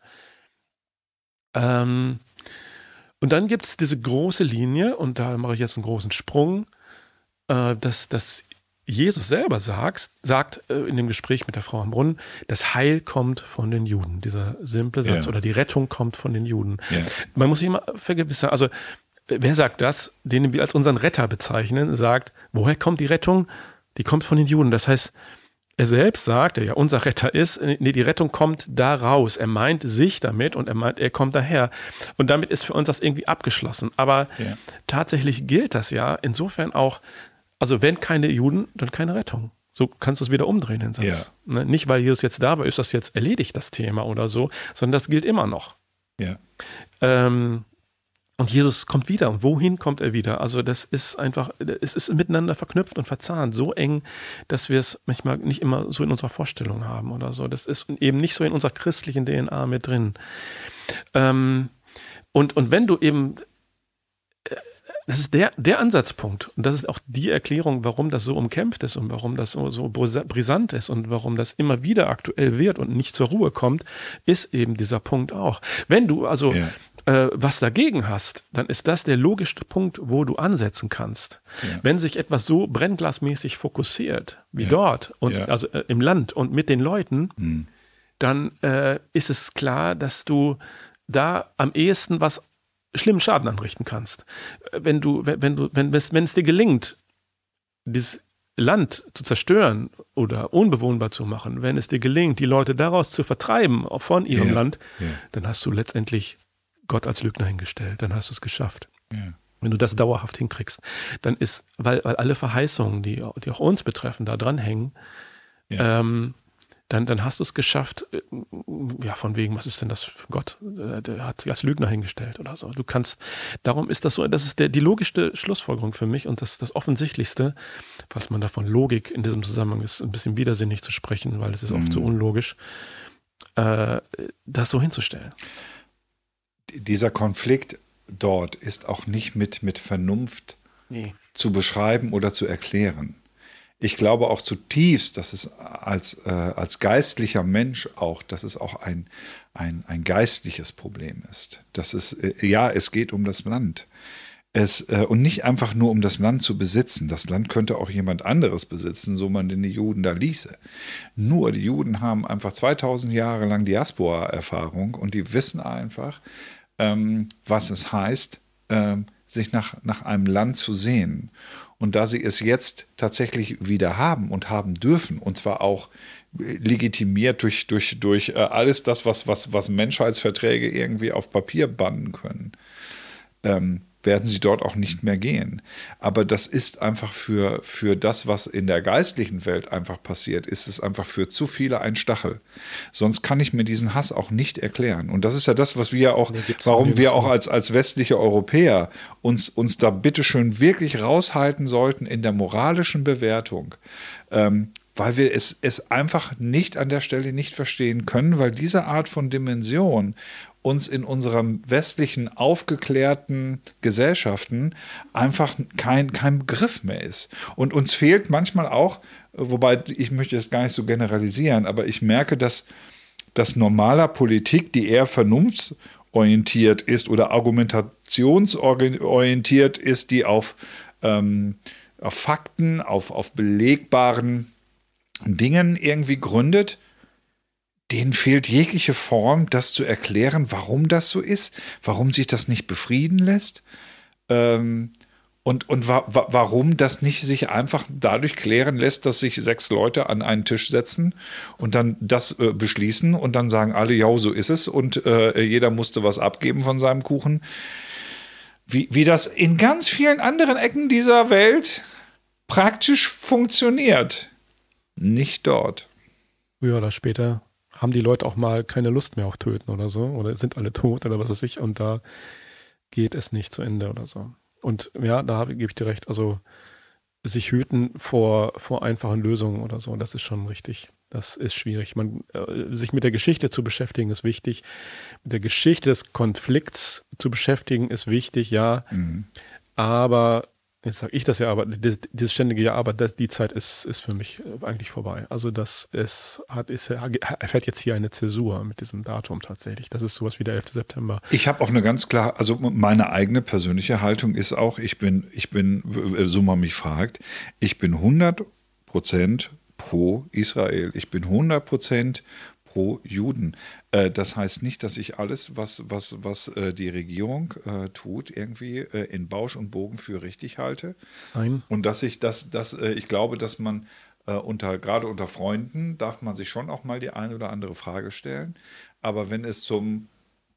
B: Und dann gibt es diese große Linie, und da mache ich jetzt einen großen Sprung, dass Jesus selber sagt in dem Gespräch mit der Frau am Brunnen, das Heil kommt von den Juden. Dieser simple Satz, oder die Rettung kommt von den Juden. Ja. Man muss sich immer vergewissern, also wer sagt das, den wir als unseren Retter bezeichnen, sagt, woher kommt die Rettung? Die kommt von den Juden. Das heißt, er selbst sagt, der ja unser Retter ist, nee, die Rettung kommt da raus. Er meint sich damit und er meint, er kommt daher. Und damit ist für uns das irgendwie abgeschlossen. Aber tatsächlich gilt das ja insofern auch, also wenn keine Juden, dann keine Rettung. So kannst du es wieder umdrehen, den Satz. Ja. Ne? Nicht, weil Jesus jetzt da war, ist das jetzt erledigt, das Thema oder so, sondern das gilt immer noch. Ja. Und Jesus kommt wieder. Und wohin kommt er wieder? Also das ist einfach, es ist miteinander verknüpft und verzahnt, so eng, dass wir es manchmal nicht immer so in unserer Vorstellung haben oder so. Das ist eben nicht so in unserer christlichen DNA mit drin. Und wenn du eben, das ist der Ansatzpunkt und das ist auch die Erklärung, warum das so umkämpft ist und warum das so brisant ist und warum das immer wieder aktuell wird und nicht zur Ruhe kommt, ist eben dieser Punkt auch. Wenn du also was dagegen hast, dann ist das der logischste Punkt, wo du ansetzen kannst. Ja. Wenn sich etwas so brennglasmäßig fokussiert wie dort und also im Land und mit den Leuten, dann ist es klar, dass du da am ehesten was schlimmen Schaden anrichten kannst. Wenn es dir gelingt, dieses Land zu zerstören oder unbewohnbar zu machen, wenn es dir gelingt, die Leute daraus zu vertreiben von ihrem Land, dann hast du letztendlich Gott als Lügner hingestellt, dann hast du es geschafft. Ja. Wenn du das dauerhaft hinkriegst, dann ist, weil alle Verheißungen, die auch uns betreffen, da dranhängen, dann hast du es geschafft, von wegen, was ist denn das für Gott? Der hat als Lügner hingestellt oder so. Darum ist das so, das ist die logischste Schlussfolgerung für mich und das Offensichtlichste, falls man davon Logik in diesem Zusammenhang ist, ein bisschen widersinnig zu sprechen, weil es ist oft so unlogisch, das so hinzustellen.
C: Dieser Konflikt dort ist auch nicht mit Vernunft zu beschreiben oder zu erklären. Ich glaube auch zutiefst, dass es als geistlicher Mensch auch, dass es auch ein geistliches Problem ist. Es geht um das Land. Und nicht einfach nur um das Land zu besitzen. Das Land könnte auch jemand anderes besitzen, so man denn die Juden da ließe. Nur die Juden haben einfach 2000 Jahre lang Diaspora-Erfahrung und die wissen einfach, was es heißt, sich nach einem Land zu sehen. Und da sie es jetzt tatsächlich wieder haben und haben dürfen, und zwar auch legitimiert durch alles das, was Menschheitsverträge irgendwie auf Papier bannen können, werden sie dort auch nicht mehr gehen. Aber das ist einfach für das, was in der geistlichen Welt einfach passiert, ist es einfach für zu viele ein Stachel. Sonst kann ich mir diesen Hass auch nicht erklären. Und das ist ja das, was wir auch, warum wir auch als westliche Europäer uns da bitteschön wirklich raushalten sollten in der moralischen Bewertung. Weil wir es einfach nicht an der Stelle nicht verstehen können, weil diese Art von Dimension uns in unseren westlichen aufgeklärten Gesellschaften einfach kein Begriff mehr ist. Und uns fehlt manchmal auch, wobei ich möchte das gar nicht so generalisieren, aber ich merke, dass normaler Politik, die eher vernunftsorientiert ist oder argumentationsorientiert ist, die auf Fakten, auf belegbaren Dingen irgendwie gründet, denen fehlt jegliche Form, das zu erklären, warum das so ist, warum sich das nicht befrieden lässt. Und Und warum das nicht sich einfach dadurch klären lässt, dass sich 6 Leute an einen Tisch setzen und dann das beschließen und dann sagen alle, ja, so ist es und jeder musste was abgeben von seinem Kuchen. Wie das in ganz vielen anderen Ecken dieser Welt praktisch funktioniert. Nicht dort.
B: Früher oder später haben die Leute auch mal keine Lust mehr auf Töten oder so oder sind alle tot oder was weiß ich und da geht es nicht zu Ende oder so. Und ja, da gebe ich dir recht, also sich hüten vor einfachen Lösungen oder so, das ist schon richtig. Das ist schwierig. Sich mit der Geschichte zu beschäftigen ist wichtig. Mit der Geschichte des Konflikts zu beschäftigen ist wichtig, ja. Aber, jetzt sage ich das ja, aber dieses ständige Ja, aber die Zeit ist für mich eigentlich vorbei. Also erfährt jetzt hier eine Zäsur mit diesem Datum tatsächlich. Das ist sowas wie der 11. September.
C: Ich habe auch eine ganz klare, also meine eigene persönliche Haltung ist auch, ich bin, so man mich fragt, ich bin 100% pro Israel. Ich bin 100% pro Juden. Das heißt nicht, dass ich alles, was die Regierung tut, irgendwie in Bausch und Bogen für richtig halte.
B: Nein.
C: Und dass ich glaube, dass man gerade unter Freunden darf man sich schon auch mal die eine oder andere Frage stellen. Aber wenn es nennen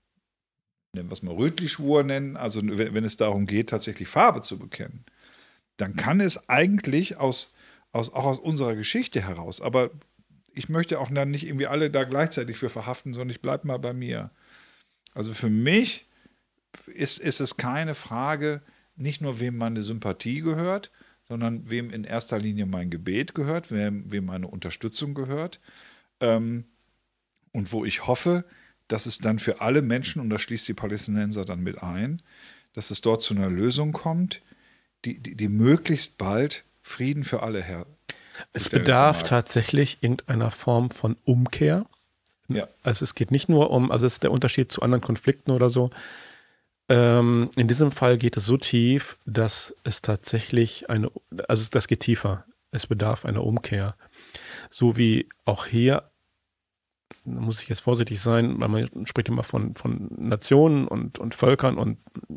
C: wir es mal Rötli-Schwur nennen, also wenn es darum geht, tatsächlich Farbe zu bekennen, dann kann es eigentlich auch aus unserer Geschichte heraus, aber ich möchte auch dann nicht irgendwie alle da gleichzeitig für verhaften, sondern ich bleibe mal bei mir. Also für mich ist es keine Frage, nicht nur wem meine Sympathie gehört, sondern wem in erster Linie mein Gebet gehört, wem meine Unterstützung gehört und wo ich hoffe, dass es dann für alle Menschen, und das schließt die Palästinenser dann mit ein, dass es dort zu einer Lösung kommt, die möglichst bald Frieden für alle herstellt.
B: Es bedarf tatsächlich irgendeiner Form von Umkehr.
C: Ja.
B: Also es geht nicht nur also es ist der Unterschied zu anderen Konflikten oder so. In diesem Fall geht es so tief, dass es tatsächlich das geht tiefer. Es bedarf einer Umkehr. So wie auch hier, da muss ich jetzt vorsichtig sein, weil man spricht immer von Nationen und Völkern und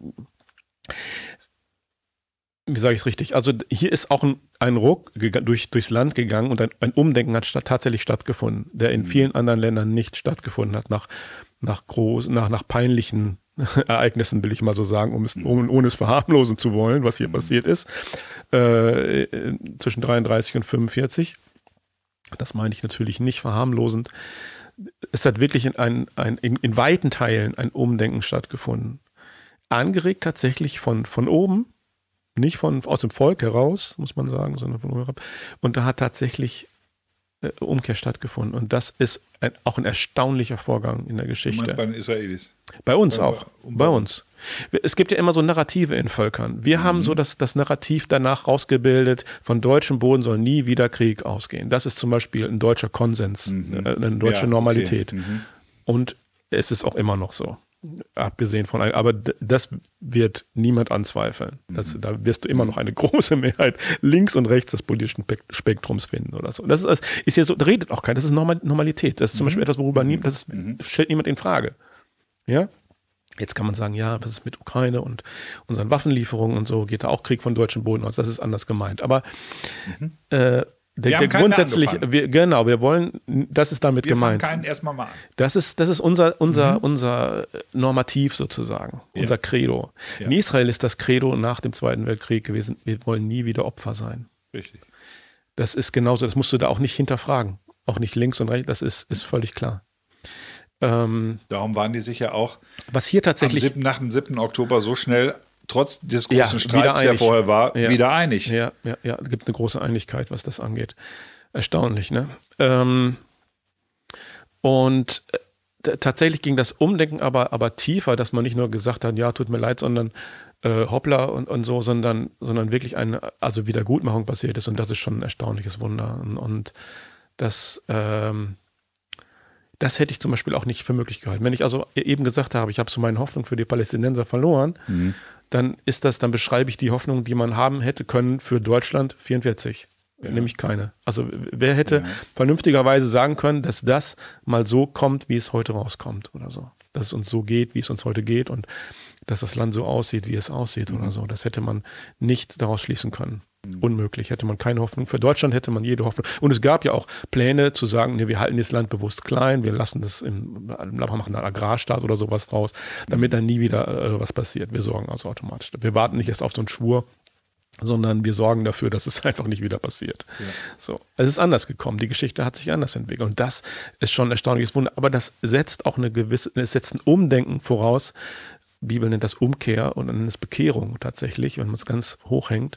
B: wie sage ich es richtig? Also hier ist auch ein Ruck durchs Land gegangen und ein Umdenken hat tatsächlich stattgefunden, der in vielen anderen Ländern nicht stattgefunden hat, nach peinlichen Ereignissen, will ich mal so sagen, ohne es verharmlosen zu wollen, was hier passiert ist, zwischen 33 und 45. Das meine ich natürlich nicht verharmlosend. Es hat wirklich in weiten Teilen ein Umdenken stattgefunden. Angeregt tatsächlich von oben, nicht aus dem Volk heraus, muss man sagen, sondern von oben herab. Und da hat tatsächlich Umkehr stattgefunden. Und das ist auch ein erstaunlicher Vorgang in der Geschichte.
C: Du meinst bei den Israelis?
B: Bei uns auch. Bei uns. Es gibt ja immer so Narrative in Völkern. Wir haben so das Narrativ danach rausgebildet, von deutschem Boden soll nie wieder Krieg ausgehen. Das ist zum Beispiel ein deutscher Konsens, eine deutsche Normalität. Okay. Und es ist auch immer noch so. Abgesehen von aber das wird niemand anzweifeln. Da wirst du immer noch eine große Mehrheit links und rechts des politischen Spektrums finden oder so. Das ist ja so, da redet auch keiner, das ist Normalität. Das ist zum Beispiel etwas, worüber stellt niemand in Frage. Ja? Jetzt kann man sagen, ja, was ist mit Ukraine und unseren Waffenlieferungen und so, geht da auch Krieg von deutschem Boden aus, das ist anders gemeint. Aber der grundsätzlich, wir wollen, das ist damit gemeint.
C: Wir fangen keinen erstmal mal an.
B: Das ist unser Normativ sozusagen, unser Credo. Ja. In Israel ist das Credo nach dem Zweiten Weltkrieg gewesen, wir wollen nie wieder Opfer sein.
C: Richtig.
B: Das ist genauso, das musst du da auch nicht hinterfragen. Auch nicht links und rechts, das ist völlig klar.
C: Darum waren die sich ja auch
B: was hier tatsächlich
C: nach dem 7. Oktober so schnell trotz des großen Streits, der vorher war, wieder einig.
B: Ja, es gibt eine große Einigkeit, was das angeht. Erstaunlich, ne? Und tatsächlich ging das Umdenken aber tiefer, dass man nicht nur gesagt hat, ja, tut mir leid, sondern hoppla und so, sondern wirklich eine Wiedergutmachung passiert ist und das ist schon ein erstaunliches Wunder. Und das hätte ich zum Beispiel auch nicht für möglich gehalten. Wenn ich also eben gesagt habe, ich habe so meine Hoffnung für die Palästinenser verloren, dann beschreibe ich die Hoffnung, die man haben hätte können für Deutschland 44. Ja. Nämlich keine. Also wer hätte vernünftigerweise sagen können, dass das mal so kommt, wie es heute rauskommt oder so. Dass es uns so geht, wie es uns heute geht und dass das Land so aussieht, wie es aussieht oder so. Das hätte man nicht daraus schließen können. Unmöglich. Hätte man keine Hoffnung. Für Deutschland hätte man jede Hoffnung. Und es gab ja auch Pläne zu sagen, nee, wir halten das Land bewusst klein, wir lassen das machen einen Agrarstaat oder sowas draus, damit dann nie wieder was passiert. Wir sorgen also automatisch. Wir warten nicht erst auf so einen Schwur, sondern wir sorgen dafür, dass es einfach nicht wieder passiert. Ja. So. Es ist anders gekommen. Die Geschichte hat sich anders entwickelt. Und das ist schon ein erstaunliches Wunder. Aber das setzt auch es setzt ein Umdenken voraus. Die Bibel nennt das Umkehr und dann nennt es Bekehrung tatsächlich, wenn man es ganz hoch hängt.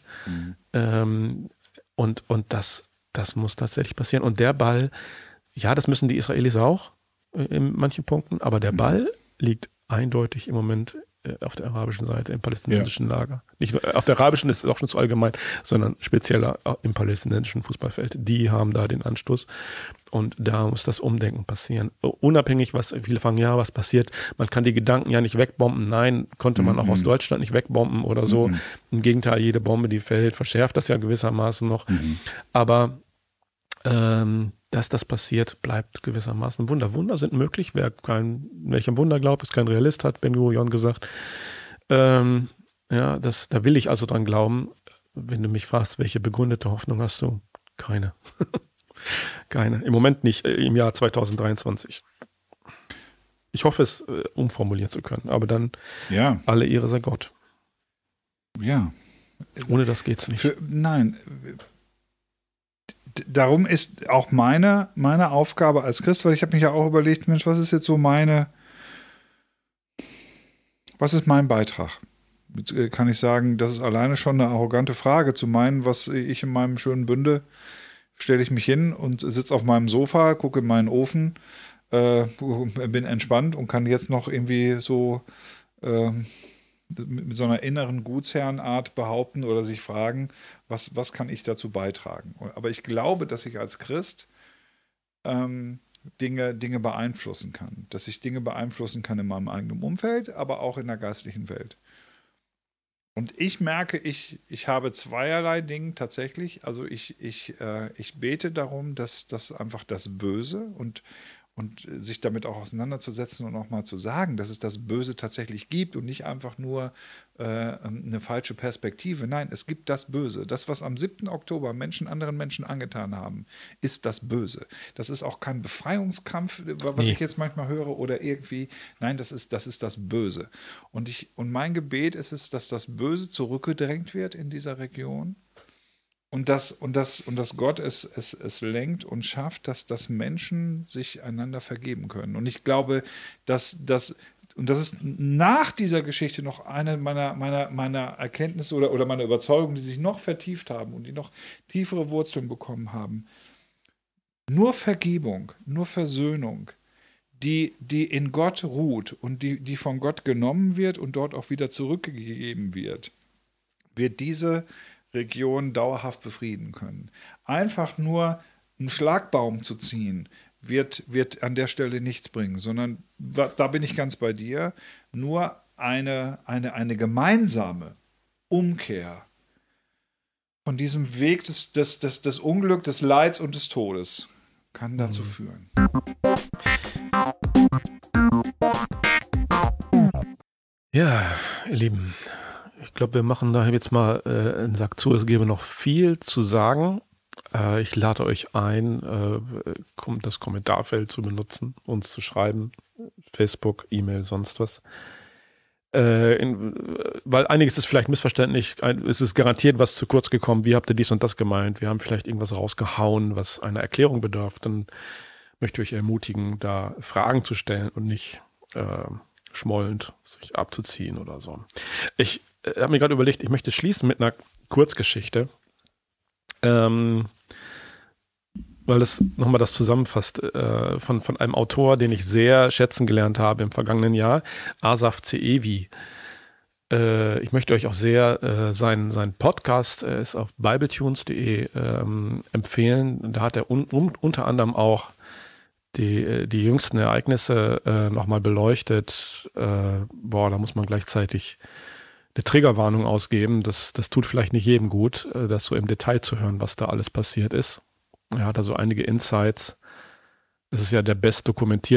B: Und das muss tatsächlich passieren. Und der Ball, ja, das müssen die Israelis auch in manchen Punkten, aber der Ball liegt eindeutig im Moment auf der arabischen Seite, im palästinensischen Lager. Nicht nur auf der arabischen, das ist auch schon zu allgemein, sondern spezieller im palästinensischen Fußballfeld. Die haben da den Anstoß und da muss das Umdenken passieren. Unabhängig, viele fragen, ja, was passiert? Man kann die Gedanken ja nicht wegbomben. Nein, konnte man auch aus Deutschland nicht wegbomben oder so. Im Gegenteil, jede Bombe, die fällt, verschärft das ja gewissermaßen noch. Aber dass das passiert, bleibt gewissermaßen ein Wunder. Wunder sind möglich. Wer am Wunder glaubt, ist kein Realist, hat Ben-Gurion gesagt. Da will ich also dran glauben. Wenn du mich fragst, welche begründete Hoffnung hast du? Keine. Keine. Im Moment nicht, im Jahr 2023. Ich hoffe, es umformulieren zu können, aber dann alle Ehre sei Gott.
C: Ja.
B: Ohne das geht's nicht.
C: Nein. Darum ist auch meine Aufgabe als Christ, weil ich habe mich ja auch überlegt, Mensch, was ist jetzt so was ist mein Beitrag? Jetzt kann ich sagen, das ist alleine schon eine arrogante Frage zu meinen, was ich in meinem schönen Bünde, stelle ich mich hin und sitze auf meinem Sofa, gucke in meinen Ofen, bin entspannt und kann jetzt noch irgendwie so mit so einer inneren Gutsherrenart behaupten oder sich fragen, was kann ich dazu beitragen? Aber ich glaube, dass ich als Christ Dinge beeinflussen kann. Dass ich Dinge beeinflussen kann in meinem eigenen Umfeld, aber auch in der geistlichen Welt. Und ich merke, ich habe zweierlei Dinge tatsächlich. Also ich bete darum, dass einfach das Böse und sich damit auch auseinanderzusetzen und auch mal zu sagen, dass es das Böse tatsächlich gibt und nicht einfach nur eine falsche Perspektive. Nein, es gibt das Böse. Das, was am 7. Oktober anderen Menschen angetan haben, ist das Böse. Das ist auch kein Befreiungskampf, was ich jetzt manchmal höre oder irgendwie. Nein, das ist das Böse. Und mein Gebet ist es, dass das Böse zurückgedrängt wird in dieser Region. Und dass Gott es lenkt und schafft, dass Menschen sich einander vergeben können. Und ich glaube, dass das ist nach dieser Geschichte noch eine meiner Erkenntnisse oder meiner Überzeugungen, die sich noch vertieft haben und die noch tiefere Wurzeln bekommen haben. Nur Vergebung, nur Versöhnung, die in Gott ruht und die von Gott genommen wird und dort auch wieder zurückgegeben wird diese Region dauerhaft befrieden können. Einfach nur einen Schlagbaum zu ziehen, wird an der Stelle nichts bringen, sondern da bin ich ganz bei dir, nur eine gemeinsame Umkehr von diesem Weg des Unglücks, des Leids und des Todes kann dazu führen.
B: Ja, ihr Lieben, ich glaube, wir machen da jetzt mal einen Sack zu. Es gäbe noch viel zu sagen. Ich lade euch ein, das Kommentarfeld zu benutzen, uns zu schreiben. Facebook, E-Mail, sonst was. Weil einiges ist vielleicht missverständlich. Es ist garantiert was zu kurz gekommen. Wie habt ihr dies und das gemeint? Wir haben vielleicht irgendwas rausgehauen, was einer Erklärung bedarf. Dann möchte ich euch ermutigen, da Fragen zu stellen und nicht schmollend sich abzuziehen oder so. Ich habe mir gerade überlegt, ich möchte schließen mit einer Kurzgeschichte, weil es nochmal das zusammenfasst, von einem Autor, den ich sehr schätzen gelernt habe im vergangenen Jahr, Asaf Ze'evi. Ich möchte euch auch sehr seinen Podcast, ist auf bibletunes.de empfehlen. Da hat er unter anderem auch die jüngsten Ereignisse nochmal beleuchtet. Da muss man gleichzeitig eine Triggerwarnung ausgeben. Das tut vielleicht nicht jedem gut, das so im Detail zu hören, was da alles passiert ist. Er hat also einige Insights. Es ist ja der best dokumentierte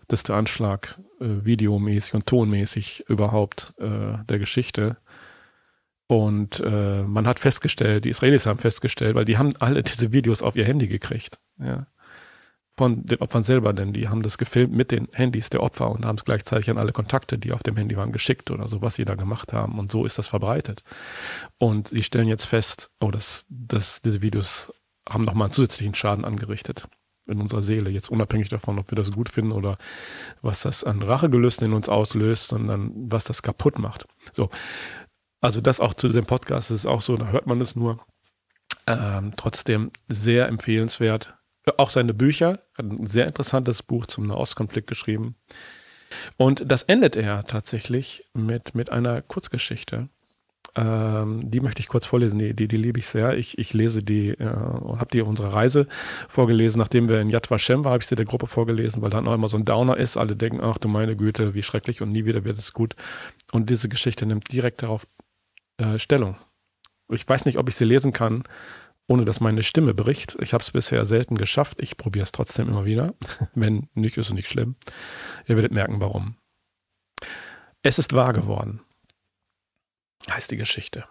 B: verrückteste Anschlag, videomäßig und tonmäßig überhaupt der Geschichte. Und man hat festgestellt, die Israelis haben festgestellt, weil die haben alle diese Videos auf ihr Handy gekriegt, ja, von den Opfern selber, denn die haben das gefilmt mit den Handys der Opfer und haben es gleichzeitig an alle Kontakte, die auf dem Handy waren, geschickt oder so, was sie da gemacht haben. Und so ist das verbreitet. Und sie stellen jetzt fest, dass diese Videos haben nochmal einen zusätzlichen Schaden angerichtet in unserer Seele, jetzt unabhängig davon, ob wir das gut finden oder was das an Rachegelüsten in uns auslöst, sondern was das kaputt macht. So, also das auch zu diesem Podcast ist auch so, da hört man es nur. Trotzdem sehr empfehlenswert. Auch seine Bücher, hat ein sehr interessantes Buch zum Nahostkonflikt geschrieben. Und das endet er tatsächlich mit einer Kurzgeschichte. Die möchte ich kurz vorlesen, die liebe ich sehr. Ich lese die und habe die unsere Reise vorgelesen. Nachdem wir in Yad Vashem waren, habe ich sie der Gruppe vorgelesen, weil dann auch immer so ein Downer ist. Alle denken, ach du meine Güte, wie schrecklich und nie wieder wird es gut. Und diese Geschichte nimmt direkt darauf Stellung. Ich weiß nicht, ob ich sie lesen kann, ohne dass meine Stimme bricht. Ich habe es bisher selten geschafft. Ich probiere es trotzdem immer wieder. Wenn nicht, ist es nicht schlimm. Ihr werdet merken, warum. Es ist wahr geworden, heißt die Geschichte.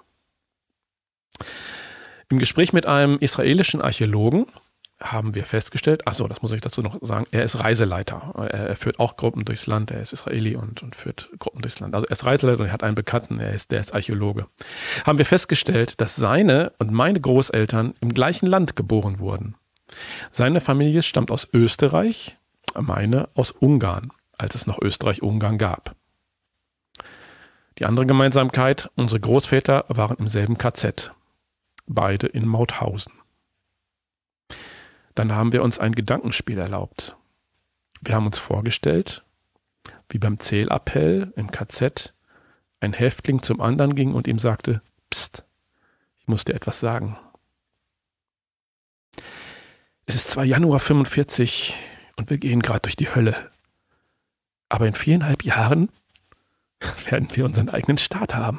B: Im Gespräch mit einem israelischen Archäologen haben wir festgestellt, achso, das muss ich dazu noch sagen, er ist Reiseleiter. Er führt auch Gruppen durchs Land, er ist Israeli und führt Gruppen durchs Land. Also er ist Reiseleiter und er hat einen Bekannten, der ist Archäologe. Haben wir festgestellt, dass seine und meine Großeltern im gleichen Land geboren wurden. Seine Familie stammt aus Österreich, meine aus Ungarn, als es noch Österreich-Ungarn gab. Die andere Gemeinsamkeit, unsere Großväter waren im selben KZ, beide in Mauthausen. Dann haben wir uns ein Gedankenspiel erlaubt. Wir haben uns vorgestellt, wie beim Zählappell im KZ ein Häftling zum anderen ging und ihm sagte, Psst, ich muss dir etwas sagen. Es ist zwar Januar 45 und wir gehen gerade durch die Hölle, aber in 4,5 Jahren werden wir unseren eigenen Staat haben.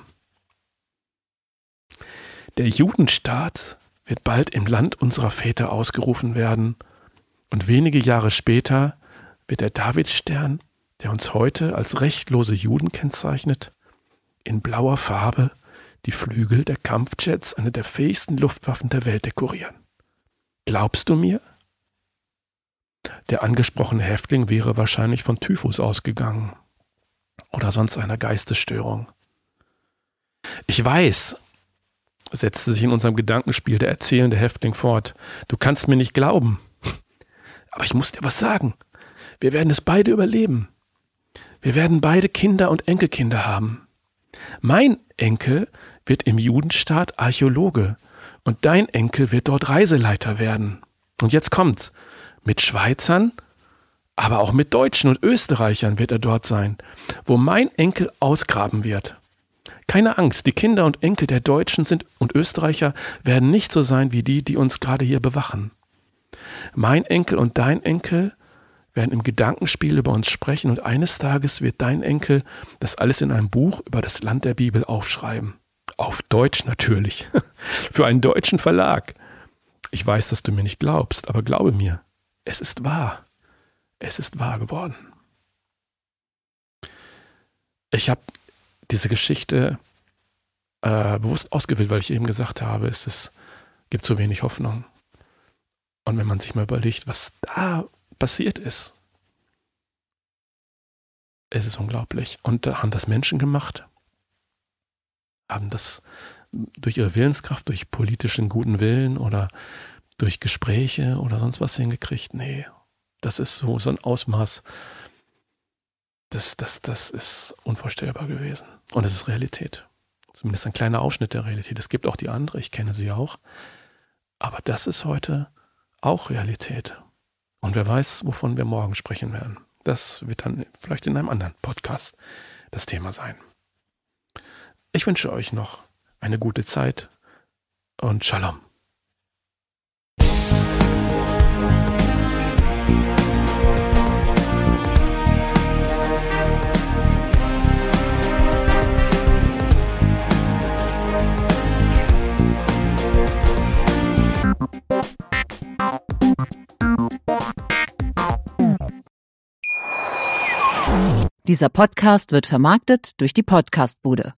B: Der Judenstaat wird bald im Land unserer Väter ausgerufen werden und wenige Jahre später wird der Davidstern, der uns heute als rechtlose Juden kennzeichnet, in blauer Farbe die Flügel der Kampfjets, eine der fähigsten Luftwaffen der Welt, dekorieren. Glaubst du mir? Der angesprochene Häftling wäre wahrscheinlich von Typhus ausgegangen oder sonst einer Geistesstörung. Ich weiß, setzte sich in unserem Gedankenspiel der erzählende Häftling fort. Du kannst mir nicht glauben. Aber ich muss dir was sagen. Wir werden es beide überleben. Wir werden beide Kinder und Enkelkinder haben. Mein Enkel wird im Judenstaat Archäologe und dein Enkel wird dort Reiseleiter werden. Und jetzt kommt's. Mit Schweizern, aber auch mit Deutschen und Österreichern wird er dort sein, wo mein Enkel ausgraben wird. Keine Angst, die Kinder und Enkel der Deutschen und Österreicher werden nicht so sein wie die uns gerade hier bewachen. Mein Enkel und dein Enkel werden im Gedankenspiel über uns sprechen und eines Tages wird dein Enkel das alles in einem Buch über das Land der Bibel aufschreiben. Auf Deutsch natürlich. Für einen deutschen Verlag. Ich weiß, dass du mir nicht glaubst, aber glaube mir, es ist wahr. Es ist wahr geworden. Ich habe diese Geschichte bewusst ausgewählt, weil ich eben gesagt habe, es gibt so wenig Hoffnung. Und wenn man sich mal überlegt, was da passiert ist, es ist unglaublich. Und da haben das Menschen gemacht, haben das durch ihre Willenskraft, durch politischen guten Willen oder durch Gespräche oder sonst was hingekriegt. Nee, das ist so ein Ausmaß, das ist unvorstellbar gewesen. Und es ist Realität. Zumindest ein kleiner Ausschnitt der Realität. Es gibt auch die andere, ich kenne sie auch. Aber das ist heute auch Realität. Und wer weiß, wovon wir morgen sprechen werden. Das wird dann vielleicht in einem anderen Podcast das Thema sein. Ich wünsche euch noch eine gute Zeit und Shalom.
D: Dieser Podcast wird vermarktet durch die Podcastbude.